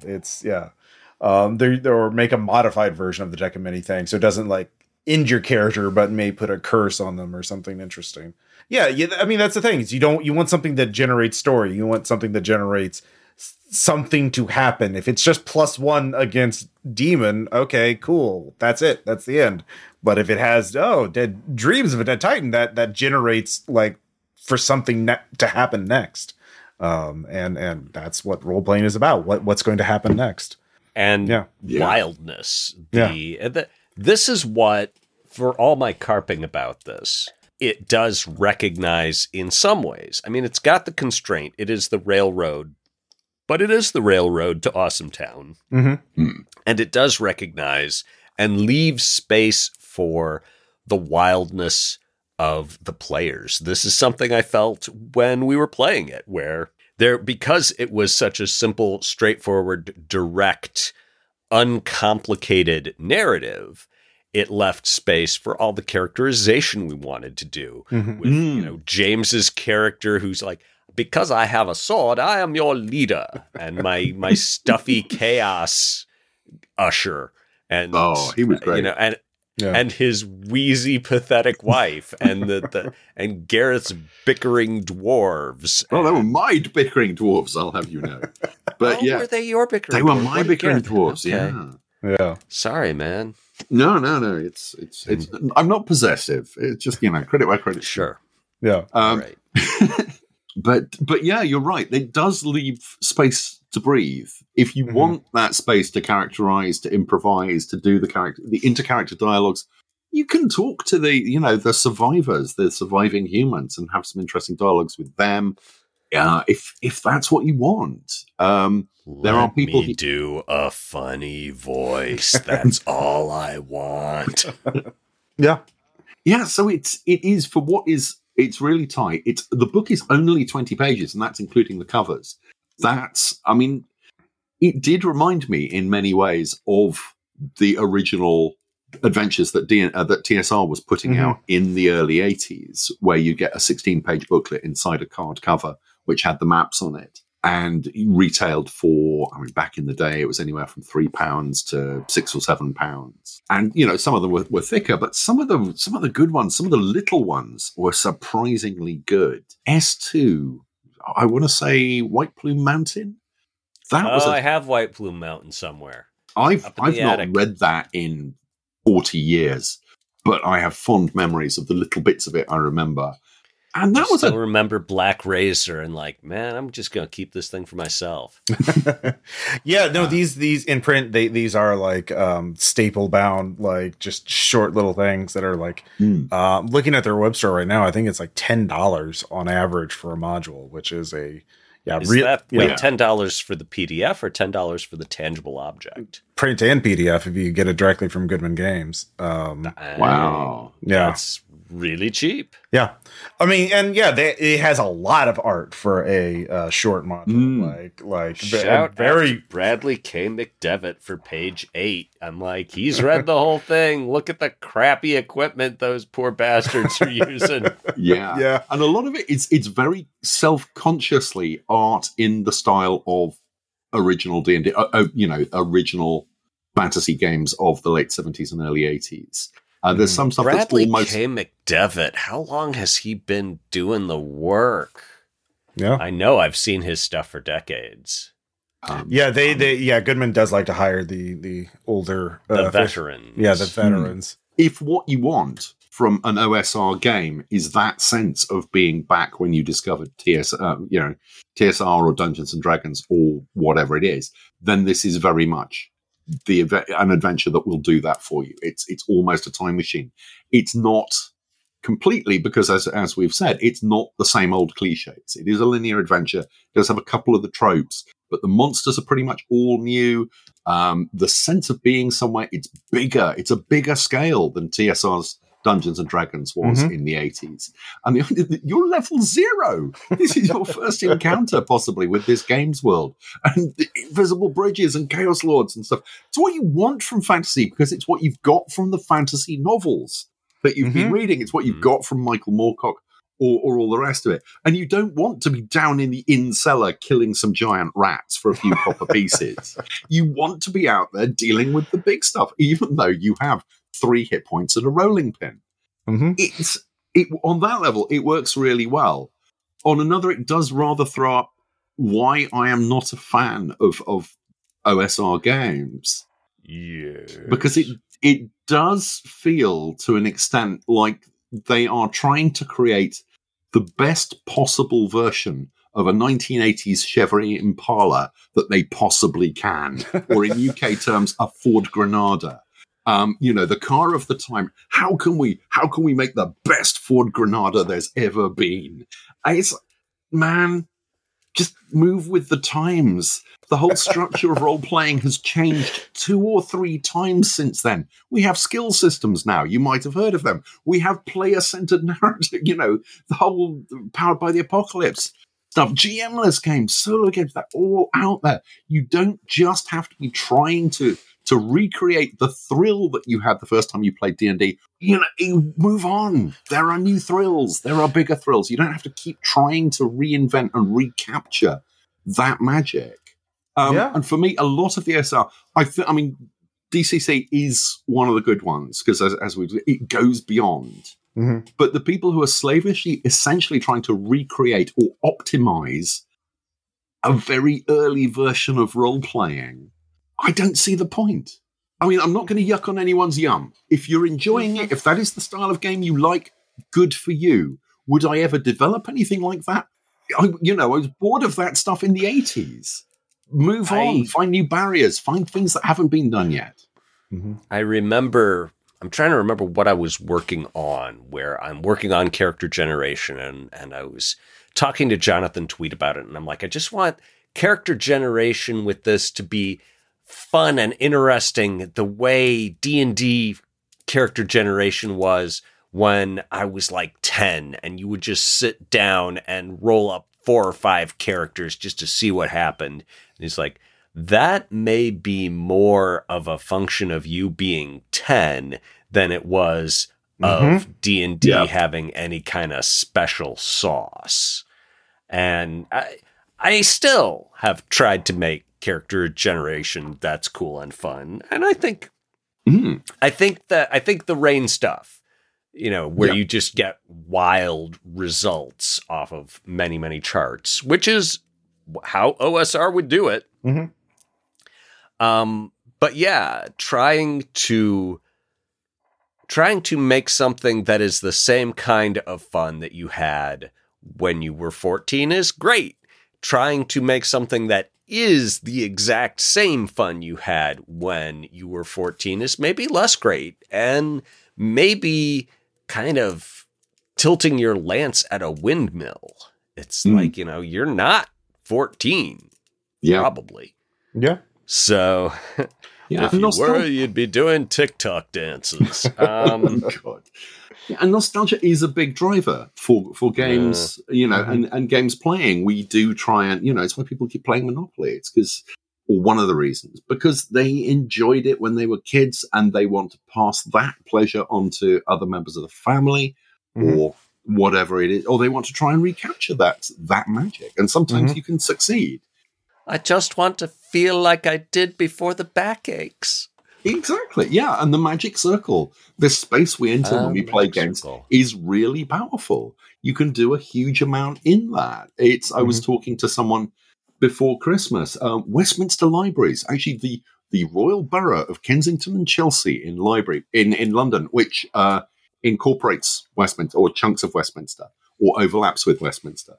make a modified version of the deck of many things, so it doesn't like end your character, but may put a curse on them or something interesting. Yeah, I mean that's the thing. Is you want something that generates story. You want something that generates something to happen. If it's just +1 against demon, okay, cool. That's it. That's the end. But if it has dead dreams of a dead Titan, that generates like for something to happen next. And that's what role playing is about. What's going to happen next? And wildness. This is what, for all my carping about this, it does recognize in some ways. I mean, it's got the constraint. It is the railroad, but it is the railroad to Awesome Town. Mm-hmm. And it does recognize and leave space for the wildness of the players. This is something I felt when we were playing it, where because it was such a simple, straightforward, direct, uncomplicated narrative, it left space for all the characterization we wanted to do. Mm-hmm. With, James's character who's like, because I have a sword, I am your leader. And my stuffy chaos usher. And he was great. And his wheezy, pathetic wife, and and Garrett's bickering dwarves. Oh, they were my bickering dwarves, I'll have you know. But were they your bickering? They were my bickering dwarves. Okay. Yeah. Sorry, man. No. It's. I'm not possessive. It's just credit where credit's sure. Yeah. Right. But yeah, you're right. It does leave space to breathe. If you want that space to characterize, to improvise, to do the inter-character dialogues, you can talk to the survivors, the surviving humans, and have some interesting dialogues with them. If that's what you want. There are people Let me do a funny voice. That's all I want. Yeah. Yeah, so it is for what is, it's really tight. The book is only 20 pages, and that's including the covers. I mean, it did remind me in many ways of the original adventures that TSR was putting out in the early 80s, where you get a 16-page booklet inside a card cover, which had the maps on it, and retailed for, I mean, back in the day, it was anywhere from £3 to £6 or £7. And, some of them were thicker, but some of the good ones, some of the little ones were surprisingly good. S2, I want to say White Plume Mountain. I have White Plume Mountain somewhere. I've not read that in 40 years, but I have fond memories of the little bits of it I remember. And that I remember Black Razor and man, I'm just going to keep this thing for myself. Yeah, no, these in print, these are staple bound, just short little things that are looking at their web store right now. I think it's $10 on average for a module, which is $10 for the PDF or $10 for the tangible object? Print and PDF if you get it directly from Goodman Games. Wow. Yeah. That's really cheap. Yeah. I mean, and it has a lot of art for a short module. Shout out to Bradley K. McDevitt for page 8. I'm he's read the whole thing. Look at the crappy equipment those poor bastards are using. Yeah. Yeah. And a lot of it it's very self-consciously art in the style of original D&D, original fantasy games of the late 70s and early 80s. There's some stuff Bradley that's almost... K. McDevitt, how long has he been doing the work? Yeah. I know I've seen his stuff for decades. Goodman does like to hire the older... the veterans. Yeah, the veterans. If what you want from an OSR game is that sense of being back when you discovered TSR or Dungeons and Dragons or whatever it is, then this is very much an adventure that will do that for you. It's almost a time machine. It's not completely, because as we've said, it's not the same old cliches. It is a linear adventure. It does have a couple of the tropes, but the monsters are pretty much all new. The sense of being somewhere, it's bigger. It's a bigger scale than TSR's Dungeons and Dragons was in the 80s. And you're level 0. This is your first encounter possibly with this games world. And the invisible bridges and chaos lords and stuff. It's what you want from fantasy, because it's what you've got from the fantasy novels that you've been reading. It's what you've got from Michael Moorcock or all the rest of it. And you don't want to be down in the inn cellar killing some giant rats for a few copper pieces. You want to be out there dealing with the big stuff, even though you have 3 hit points and a rolling pin. On that level, it works really well. On another, it does rather throw up why I am not a fan of OSR games. Yes. Because it does feel to an extent like they are trying to create the best possible version of a 1980s Chevrolet Impala that they possibly can, or in UK terms, a Ford Granada. The car of the time. How can we make the best Ford Granada there's ever been? Just move with the times. The whole structure of role-playing has changed 2 or 3 times since then. We have skill systems now. You might have heard of them. We have player-centered narrative, the whole Powered by the Apocalypse stuff, GM-less games, solo games, they're all out there. You don't just have to be trying to recreate the thrill that you had the first time you played D&D. You move on. There are new thrills. There are bigger thrills. You don't have to keep trying to reinvent and recapture that magic. And for me, a lot of the SR, DCC is one of the good ones, because it goes beyond. But the people who are slavishly essentially trying to recreate or optimize a very early version of role-playing, I don't see the point. I mean, I'm not going to yuck on anyone's yum. If you're enjoying it, if that is the style of game you like, good for you. Would I ever develop anything like that? I was bored of that stuff in the 80s. Move on, find new barriers, find things that haven't been done yet. I'm trying to remember what I was working on, where I'm working on character generation, and I was talking to Jonathan Tweet about it, and I'm like, I just want character generation with this to be fun and interesting the way D&D character generation was when I was like 10, and you would just sit down and roll up 4 or 5 characters just to see what happened. And he's like, that may be more of a function of you being 10 than it was of D&D having any kind of special sauce. And I still have tried to make character generation that's cool and fun. And I think the rain stuff, where you just get wild results off of many, many charts, which is how OSR would do it. But yeah, trying to make something that is the same kind of fun that you had when you were 14 is great. Trying to make something that is the exact same fun you had when you were 14 is maybe less great, and maybe kind of tilting your lance at a windmill. It's like, you're not 14, probably. Yeah. So if you were, you'd be doing TikTok dances. God. Yeah, and nostalgia is a big driver for games, and games playing. We do try and, it's why people keep playing Monopoly. It's or one of the reasons, because they enjoyed it when they were kids and they want to pass that pleasure on to other members of the family or whatever it is, or they want to try and recapture that magic. And sometimes you can succeed. I just want to feel like I did before the backaches. Exactly, yeah. And the magic circle, the space we enter when we play games, is really powerful. You can do a huge amount in that. I was talking to someone before Christmas. Westminster Libraries, actually the Royal Borough of Kensington and Chelsea in London, which incorporates Westminster or chunks of Westminster or overlaps with Westminster.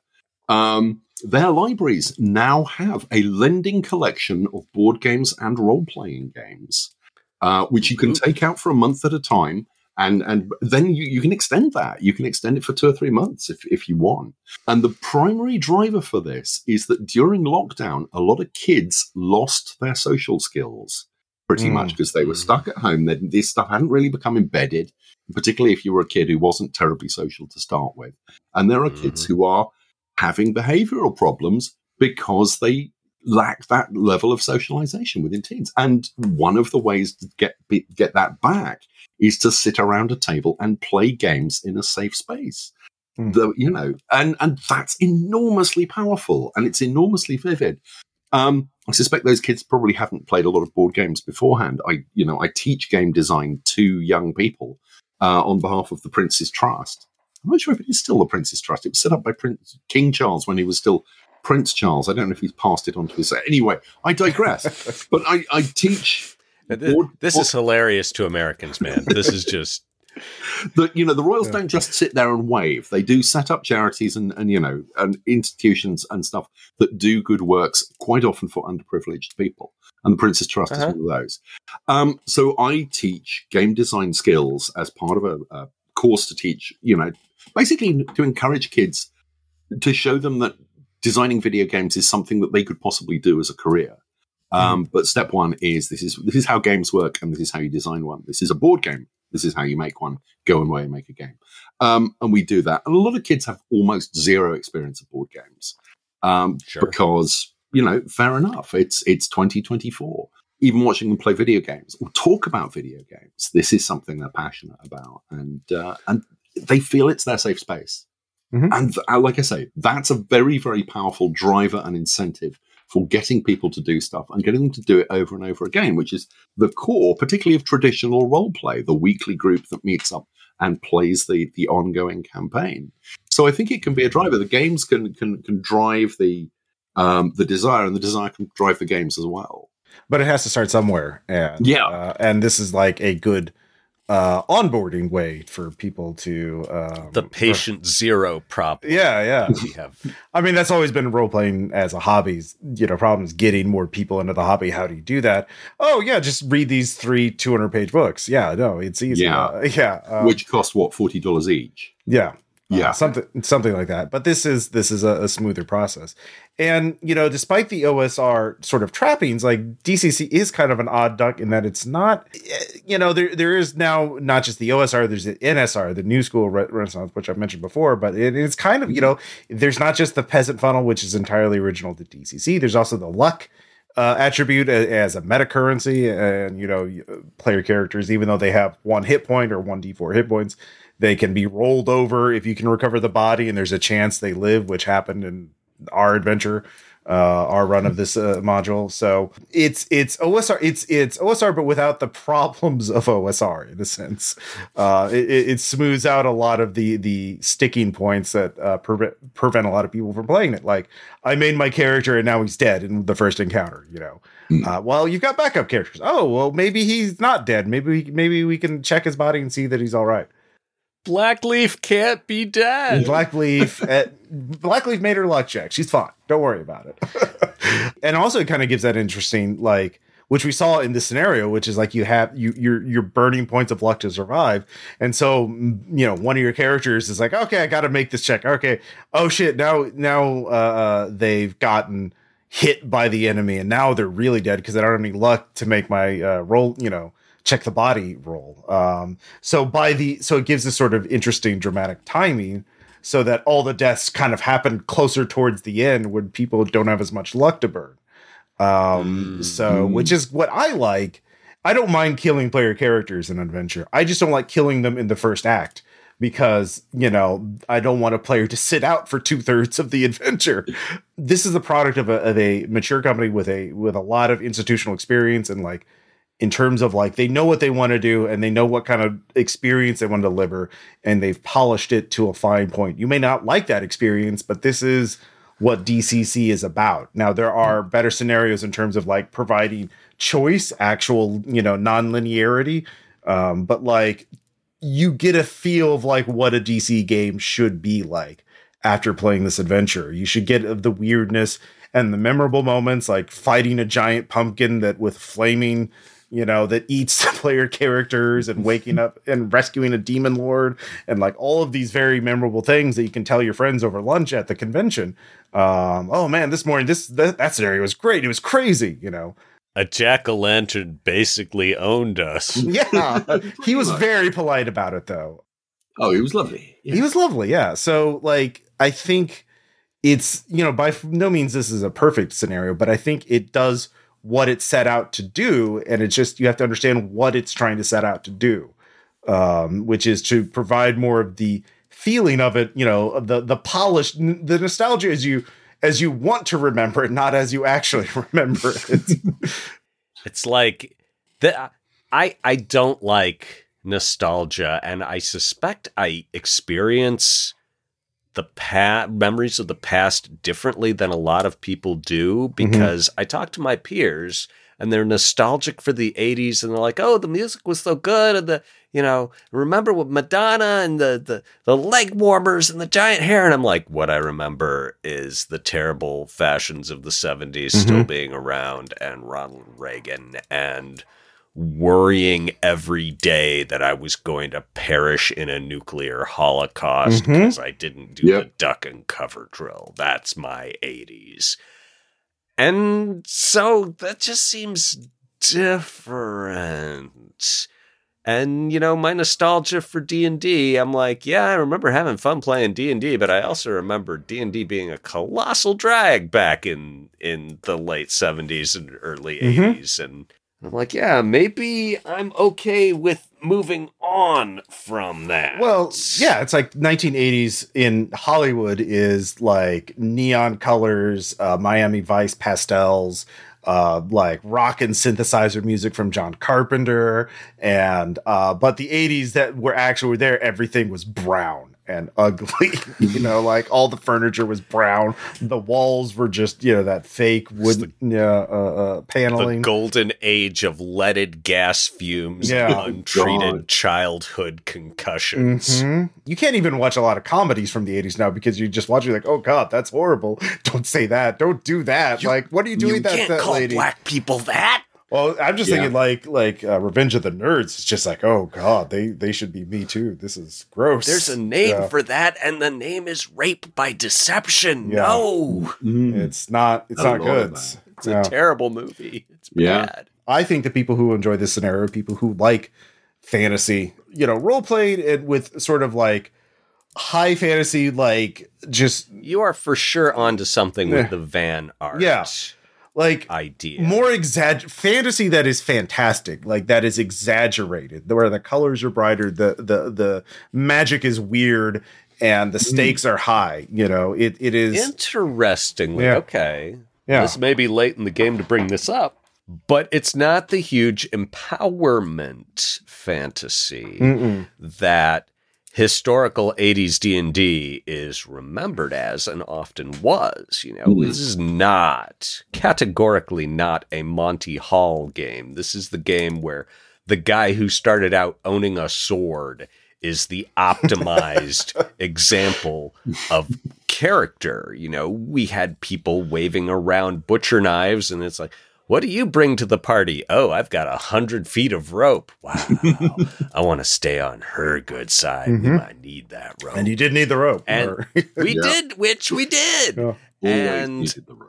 Their libraries now have a lending collection of board games and role-playing games, which you can take out for a month at a time, and then you can extend that. You can extend it for 2 or 3 months if you want. And the primary driver for this is that during lockdown, a lot of kids lost their social skills pretty much because they were stuck at home. This stuff hadn't really become embedded, particularly if you were a kid who wasn't terribly social to start with. And there are kids who are having behavioral problems because they lack that level of socialization within teens. And one of the ways to get that back is to sit around a table and play games in a safe space. And that's enormously powerful and it's enormously vivid. I suspect those kids probably haven't played a lot of board games beforehand. I teach game design to young people on behalf of the Prince's Trust. I'm not sure if it is still the Prince's Trust. It was set up by King Charles when he was still Prince Charles. I don't know if he's passed it on to his... Anyway, I digress. But I teach... This is hilarious to Americans, man. This is just... The royals don't just sit there and wave. They do set up charities and institutions and stuff that do good works, quite often for underprivileged people. And the Prince's Trust is one of those. So I teach game design skills as part of a course to teach, basically to encourage kids, to show them that designing video games is something that they could possibly do as a career. But step one is this is how games work, and this is how you design one. This is a board game. This is how you make one. Go away and make a game. And we do that. And a lot of kids have almost zero experience of board games because, fair enough. It's 2024. Even watching them play video games or talk about video games, this is something they're passionate about, and they feel it's their safe space. And like I say, that's a very, very powerful driver and incentive for getting people to do stuff and getting them to do it over and over again, which is the core, particularly of traditional role play, the weekly group that meets up and plays the ongoing campaign. So I think it can be a driver. The games can drive the desire, and the desire can drive the games as well. But it has to start somewhere. And, and this is like a good onboarding way for people to the patient zero problem. Yeah. I mean, that's always been role playing as a hobby. Problems getting more people into the hobby. How do you do that? Oh yeah, just read these 3 200-page books. Yeah, no, it's easy. Which cost what, $40 each? Yeah. Yeah. Something like that. But this is a smoother process. And, despite the OSR sort of trappings, like DCC is kind of an odd duck in that it's not, there is now not just the OSR, there's the NSR, the New School Renaissance, which I've mentioned before, but it's kind of, there's not just the peasant funnel, which is entirely original to DCC. There's also the luck attribute as a meta currency, and, player characters, even though they have 1 hit point or 1d4 hit points, they can be rolled over if you can recover the body, and there's a chance they live, which happened in our adventure, our run of this module. So it's OSR, it's OSR, but without the problems of OSR in a sense. It smooths out a lot of the sticking points that prevent a lot of people from playing it. Like, I made my character and now he's dead in the first encounter. Well, you've got backup characters. Oh, well, maybe he's not dead. Maybe we can check his body and see that he's all right. Blackleaf can't be dead. Blackleaf made her luck check. She's fine. Don't worry about it. And also it kind of gives that interesting, like, which we saw in this scenario, which is like you're burning points of luck to survive. And so, one of your characters is like, okay, I got to make this check. Okay. Oh shit. Now they've gotten hit by the enemy and now they're really dead because I don't have any luck to make my roll, check the body roll. So it gives this sort of interesting dramatic timing so that all the deaths kind of happen closer towards the end when people don't have as much luck to burn. Which is what I like. I don't mind killing player characters in adventure. I just don't like killing them in the first act because, I don't want a player to sit out for 2/3 of the adventure. This is a product of a mature company with a lot of institutional experience and like, in terms of like, they know what they want to do and they know what kind of experience they want to deliver and they've polished it to a fine point. You may not like that experience, but this is what DCC is about. Now, there are better scenarios in terms of like providing choice, actual, non-linearity. But like, you get a feel of like what a DC game should be like after playing this adventure. You should get the weirdness and the memorable moments, like fighting a giant pumpkin with flaming, that eats the player characters and waking up and rescuing a demon lord and like all of these very memorable things that you can tell your friends over lunch at the convention. Oh man, this morning, that scenario was great. It was crazy, A jack-o'-lantern basically owned us. Yeah. He was very polite about it though. Oh, he was lovely. Yeah. He was lovely. Yeah. So like, I think it's, by no means this is a perfect scenario, but I think it does what it set out to do. And it's just, you have to understand what it's trying to set out to do, which is to provide more of the feeling of it, the polished, the nostalgia as you want to remember it, not as you actually remember it. It's like I don't like nostalgia, and I suspect I experience the memories of the past differently than a lot of people do, because I talk to my peers and they're nostalgic for the 80s and they're like, oh, the music was so good. And remember with Madonna and the leg warmers and the giant hair. And I'm like, what I remember is the terrible fashions of the 70s still being around and Ronald Reagan and worrying every day that I was going to perish in a nuclear holocaust because I didn't do the duck and cover drill. That's my 80s. And so that just seems different. And, my nostalgia for D&D, I'm like, yeah, I remember having fun playing D&D, but I also remember D&D being a colossal drag back in the late 70s and early 80s. And I'm like, yeah, maybe I'm okay with moving on from that. Well, yeah, it's like 1980s in Hollywood is like neon colors, Miami Vice pastels, like rock and synthesizer music from John Carpenter. And, but the 80s that were there, everything was brown and ugly, like all the furniture was brown. The walls were just, that fake wood paneling. The golden age of leaded gas fumes and untreated childhood concussions. You can't even watch a lot of comedies from the 80s now because you just watch it like, oh God, that's horrible. Don't say that. Don't do that. Like, what are you doing? You can't call lady? Black people that. Well, I'm just thinking like Revenge of the Nerds. It's just like, oh god, they should be Me Too. This is gross. There's a name for that, and the name is Rape by Deception. Yeah. No, it's not good. It's a terrible movie. It's bad. I think the people who enjoy this scenario, people who like fantasy, role played it with sort of like high fantasy, like just you are for sure onto something with the van art. Yeah. Like idea, more fantasy that is fantastic, like that is exaggerated, where the colors are brighter, the magic is weird, and the stakes are high. It is interestingly okay. Yeah, this may be late in the game to bring this up, but it's not the huge empowerment fantasy that historical 80s D&D is remembered as and often was. This is categorically not a Monty Hall game. This is the game where the guy who started out owning a sword is the optimized example of character. We had people waving around butcher knives, and it's like, what do you bring to the party? Oh, I've got 100 feet of rope. Wow. I want to stay on her good side. We might need that rope. And you did need the rope. And we did. Yeah. And needed the rope.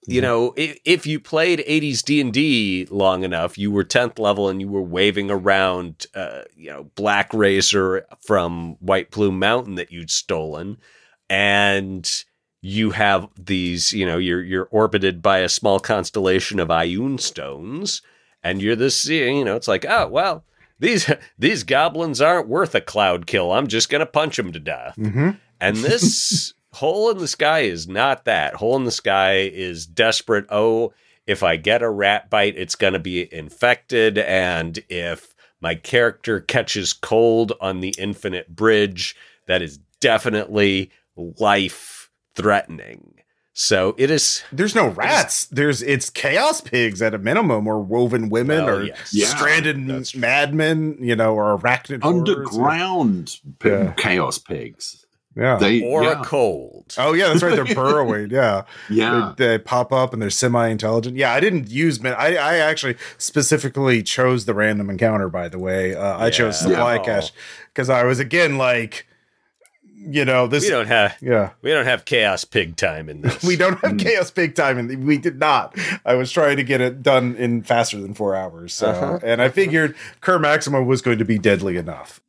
If you played 80s D&D long enough, you were 10th level and you were waving around, Black Razor from White Plume Mountain that you'd stolen. And you have these, you're orbited by a small constellation of Ioun stones, and you're this, it's like, oh, well, these goblins aren't worth a cloud kill. I'm just going to punch them to death. And this Hole in the Sky is not that. Hole in the Sky is desperate. Oh, if I get a rat bite, it's going to be infected. And if my character catches cold on the infinite bridge, that is definitely life-threatening. So it is. There's no rats. It's chaos pigs at a minimum, or woven women, stranded madmen, or arachnid underground chaos pigs. Yeah, a cold. Oh yeah, that's right. They're burrowing. Yeah, yeah. They pop up and they're semi-intelligent. Yeah, I didn't use. I actually specifically chose the random encounter. By the way, I chose supply cache because I was again like, this. We don't have chaos pig time in this. We don't have chaos pig time, and we did not. I was trying to get it done in faster than 4 hours. So, and I figured Cur Maxima was going to be deadly enough.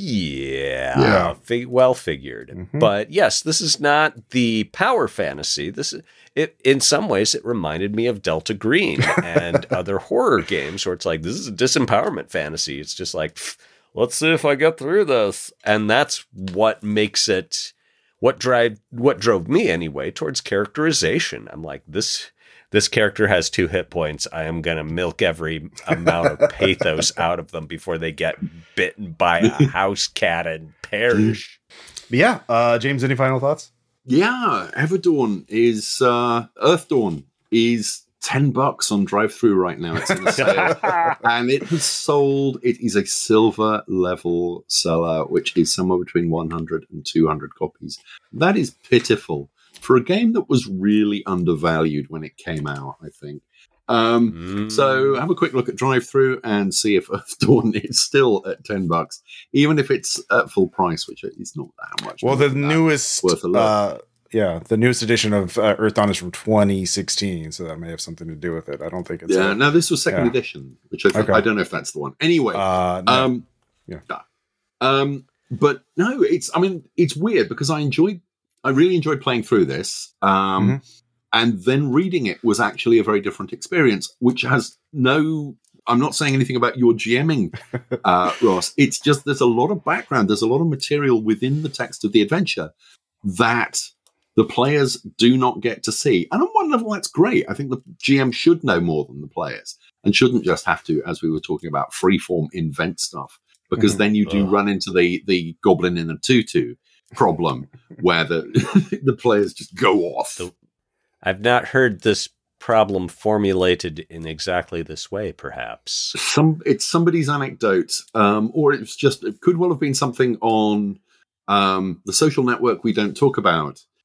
Yeah. Well figured. But yes, this is not the power fantasy. In some ways, it reminded me of Delta Green and other horror games where it's like, this is a disempowerment fantasy. It's just like, let's see if I get through this. And that's what makes it, what drove me anyway towards characterization. I'm like, this character has 2 hit points. I am going to milk every amount of pathos out of them before they get bitten by a house cat and perish. Yeah. James, any final thoughts? Yeah. Everdawn is, Earthdawn is $10 on drive-thru right now. It's in a sale. And it has sold, it is a silver level seller, which is somewhere between 100 and 200 copies. That is pitiful for a game that was really undervalued when it came out, I think. So have a quick look at drive-thru and see if Earthdawn is still at $10, even if it's at full price, which is not that much. Well, the newest, the newest edition of Earthdawn is from 2016, so that may have something to do with it. I don't think it's. Yeah, no, this was second edition, which I think, I don't know if that's the one. Anyway, no. But no, it's weird because I really enjoyed playing through this. And then reading it was actually a very different experience, which has I'm not saying anything about your GMing, Ross. It's just there's a lot of background. There's a lot of material within the text of the adventure that the players do not get to see. And on one level, that's great. I think the GM should know more than the players and shouldn't just have to, as we were talking about, freeform invent stuff. Because then you do run into the goblin in a tutu problem where the players just go off. I've not heard this problem formulated in exactly this way, perhaps. It's somebody's anecdote, or it could well have been something on the social network we don't talk about,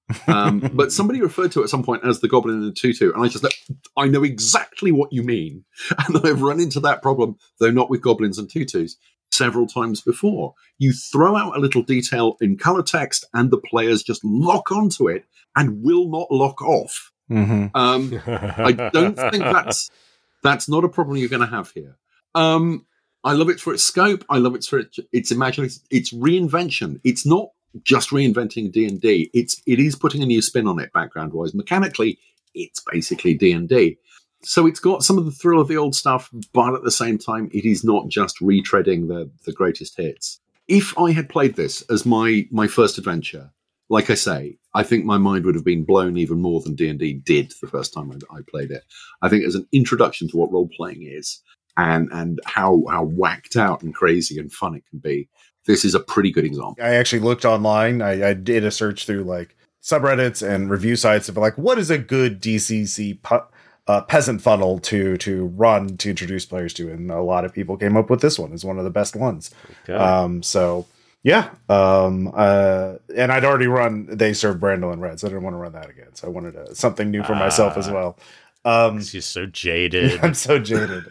But somebody referred to it at some point as the goblin in a tutu, and I know exactly what you mean, and I've run into that problem, though not with goblins and tutus, several times before. You throw out a little detail in color text, and the players just lock onto it and will not lock off. Mm-hmm. I don't think that's not a problem you're going to have here. I love it for its scope. I love it for its imagination. It's reinvention. It's not just reinventing D&D. It is putting a new spin on it background-wise. Mechanically, it's basically D&D. So it's got some of the thrill of the old stuff, but at the same time, it is not just retreading the greatest hits. If I had played this as my first adventure, like I say, I think my mind would have been blown even more than D&D did the first time I played it. I think as an introduction to what role-playing is and how whacked out and crazy and fun it can be, this is a pretty good example. I actually looked online. I did a search through like subreddits and review sites of like, what is a good DCC peasant funnel to run to introduce players to? And a lot of people came up with this one as one of the best ones. Okay. So yeah. And I'd already run They Serve Brandolin Red, so I didn't want to run that again. So I wanted something new for myself as well. She's so jaded. I'm so jaded.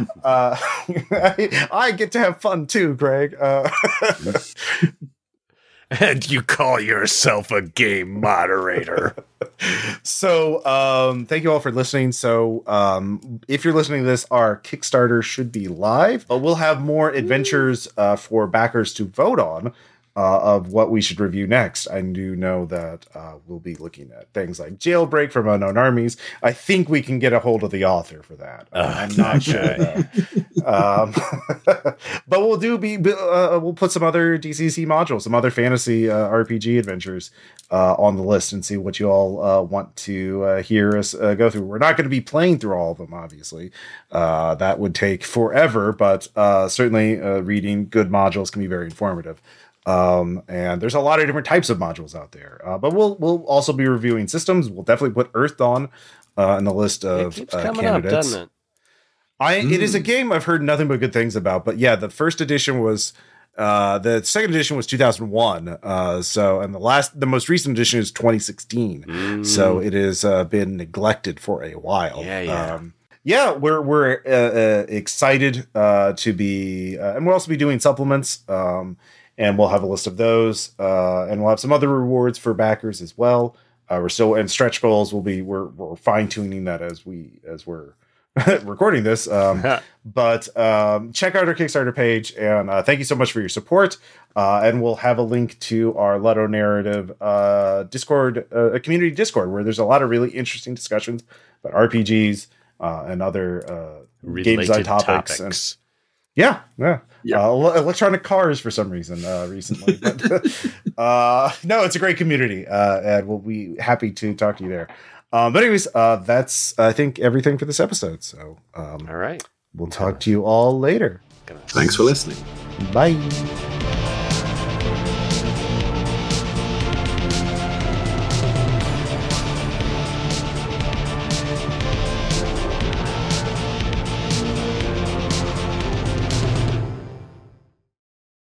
I get to have fun too, Greg. And you call yourself a game moderator. So thank you all for listening. So if you're listening to this, our Kickstarter should be live. We'll have more adventures for backers to vote on of what we should review next. I do know that we'll be looking at things like Jailbreak from Unknown Armies. I think we can get a hold of the author for that. I'm not sure though. But we'll put some other DCC modules, some other fantasy RPG adventures on the list and see what you all want to hear us go through. We're not going to be playing through all of them, obviously. That would take forever, but certainly reading good modules can be very informative. And there's a lot of different types of modules out there. But we'll also be reviewing systems. We'll definitely put Earthdawn in the list of candidates. Up, doesn't it? It is a game I've heard nothing but good things about. But yeah, the first edition was the second edition was 2001. And the most recent edition is 2016. So it has been neglected for a while. Yeah. We're excited to be, and we'll also be doing supplements. And we'll have a list of those, and we'll have some other rewards for backers as well. We're still, and stretch goals will be, we're fine tuning that as we're recording this. But check out our Kickstarter page, and thank you so much for your support. And we'll have a link to our Leto Narrative Discord, community Discord, where there's a lot of really interesting discussions about RPGs and other game design topics. And, yeah. Electronic cars for some reason recently. But, no, it's a great community, and we'll be happy to talk to you there. But anyways, that's, I think, everything for this episode. So all right. We'll talk to you all later. Thanks for listening. Bye.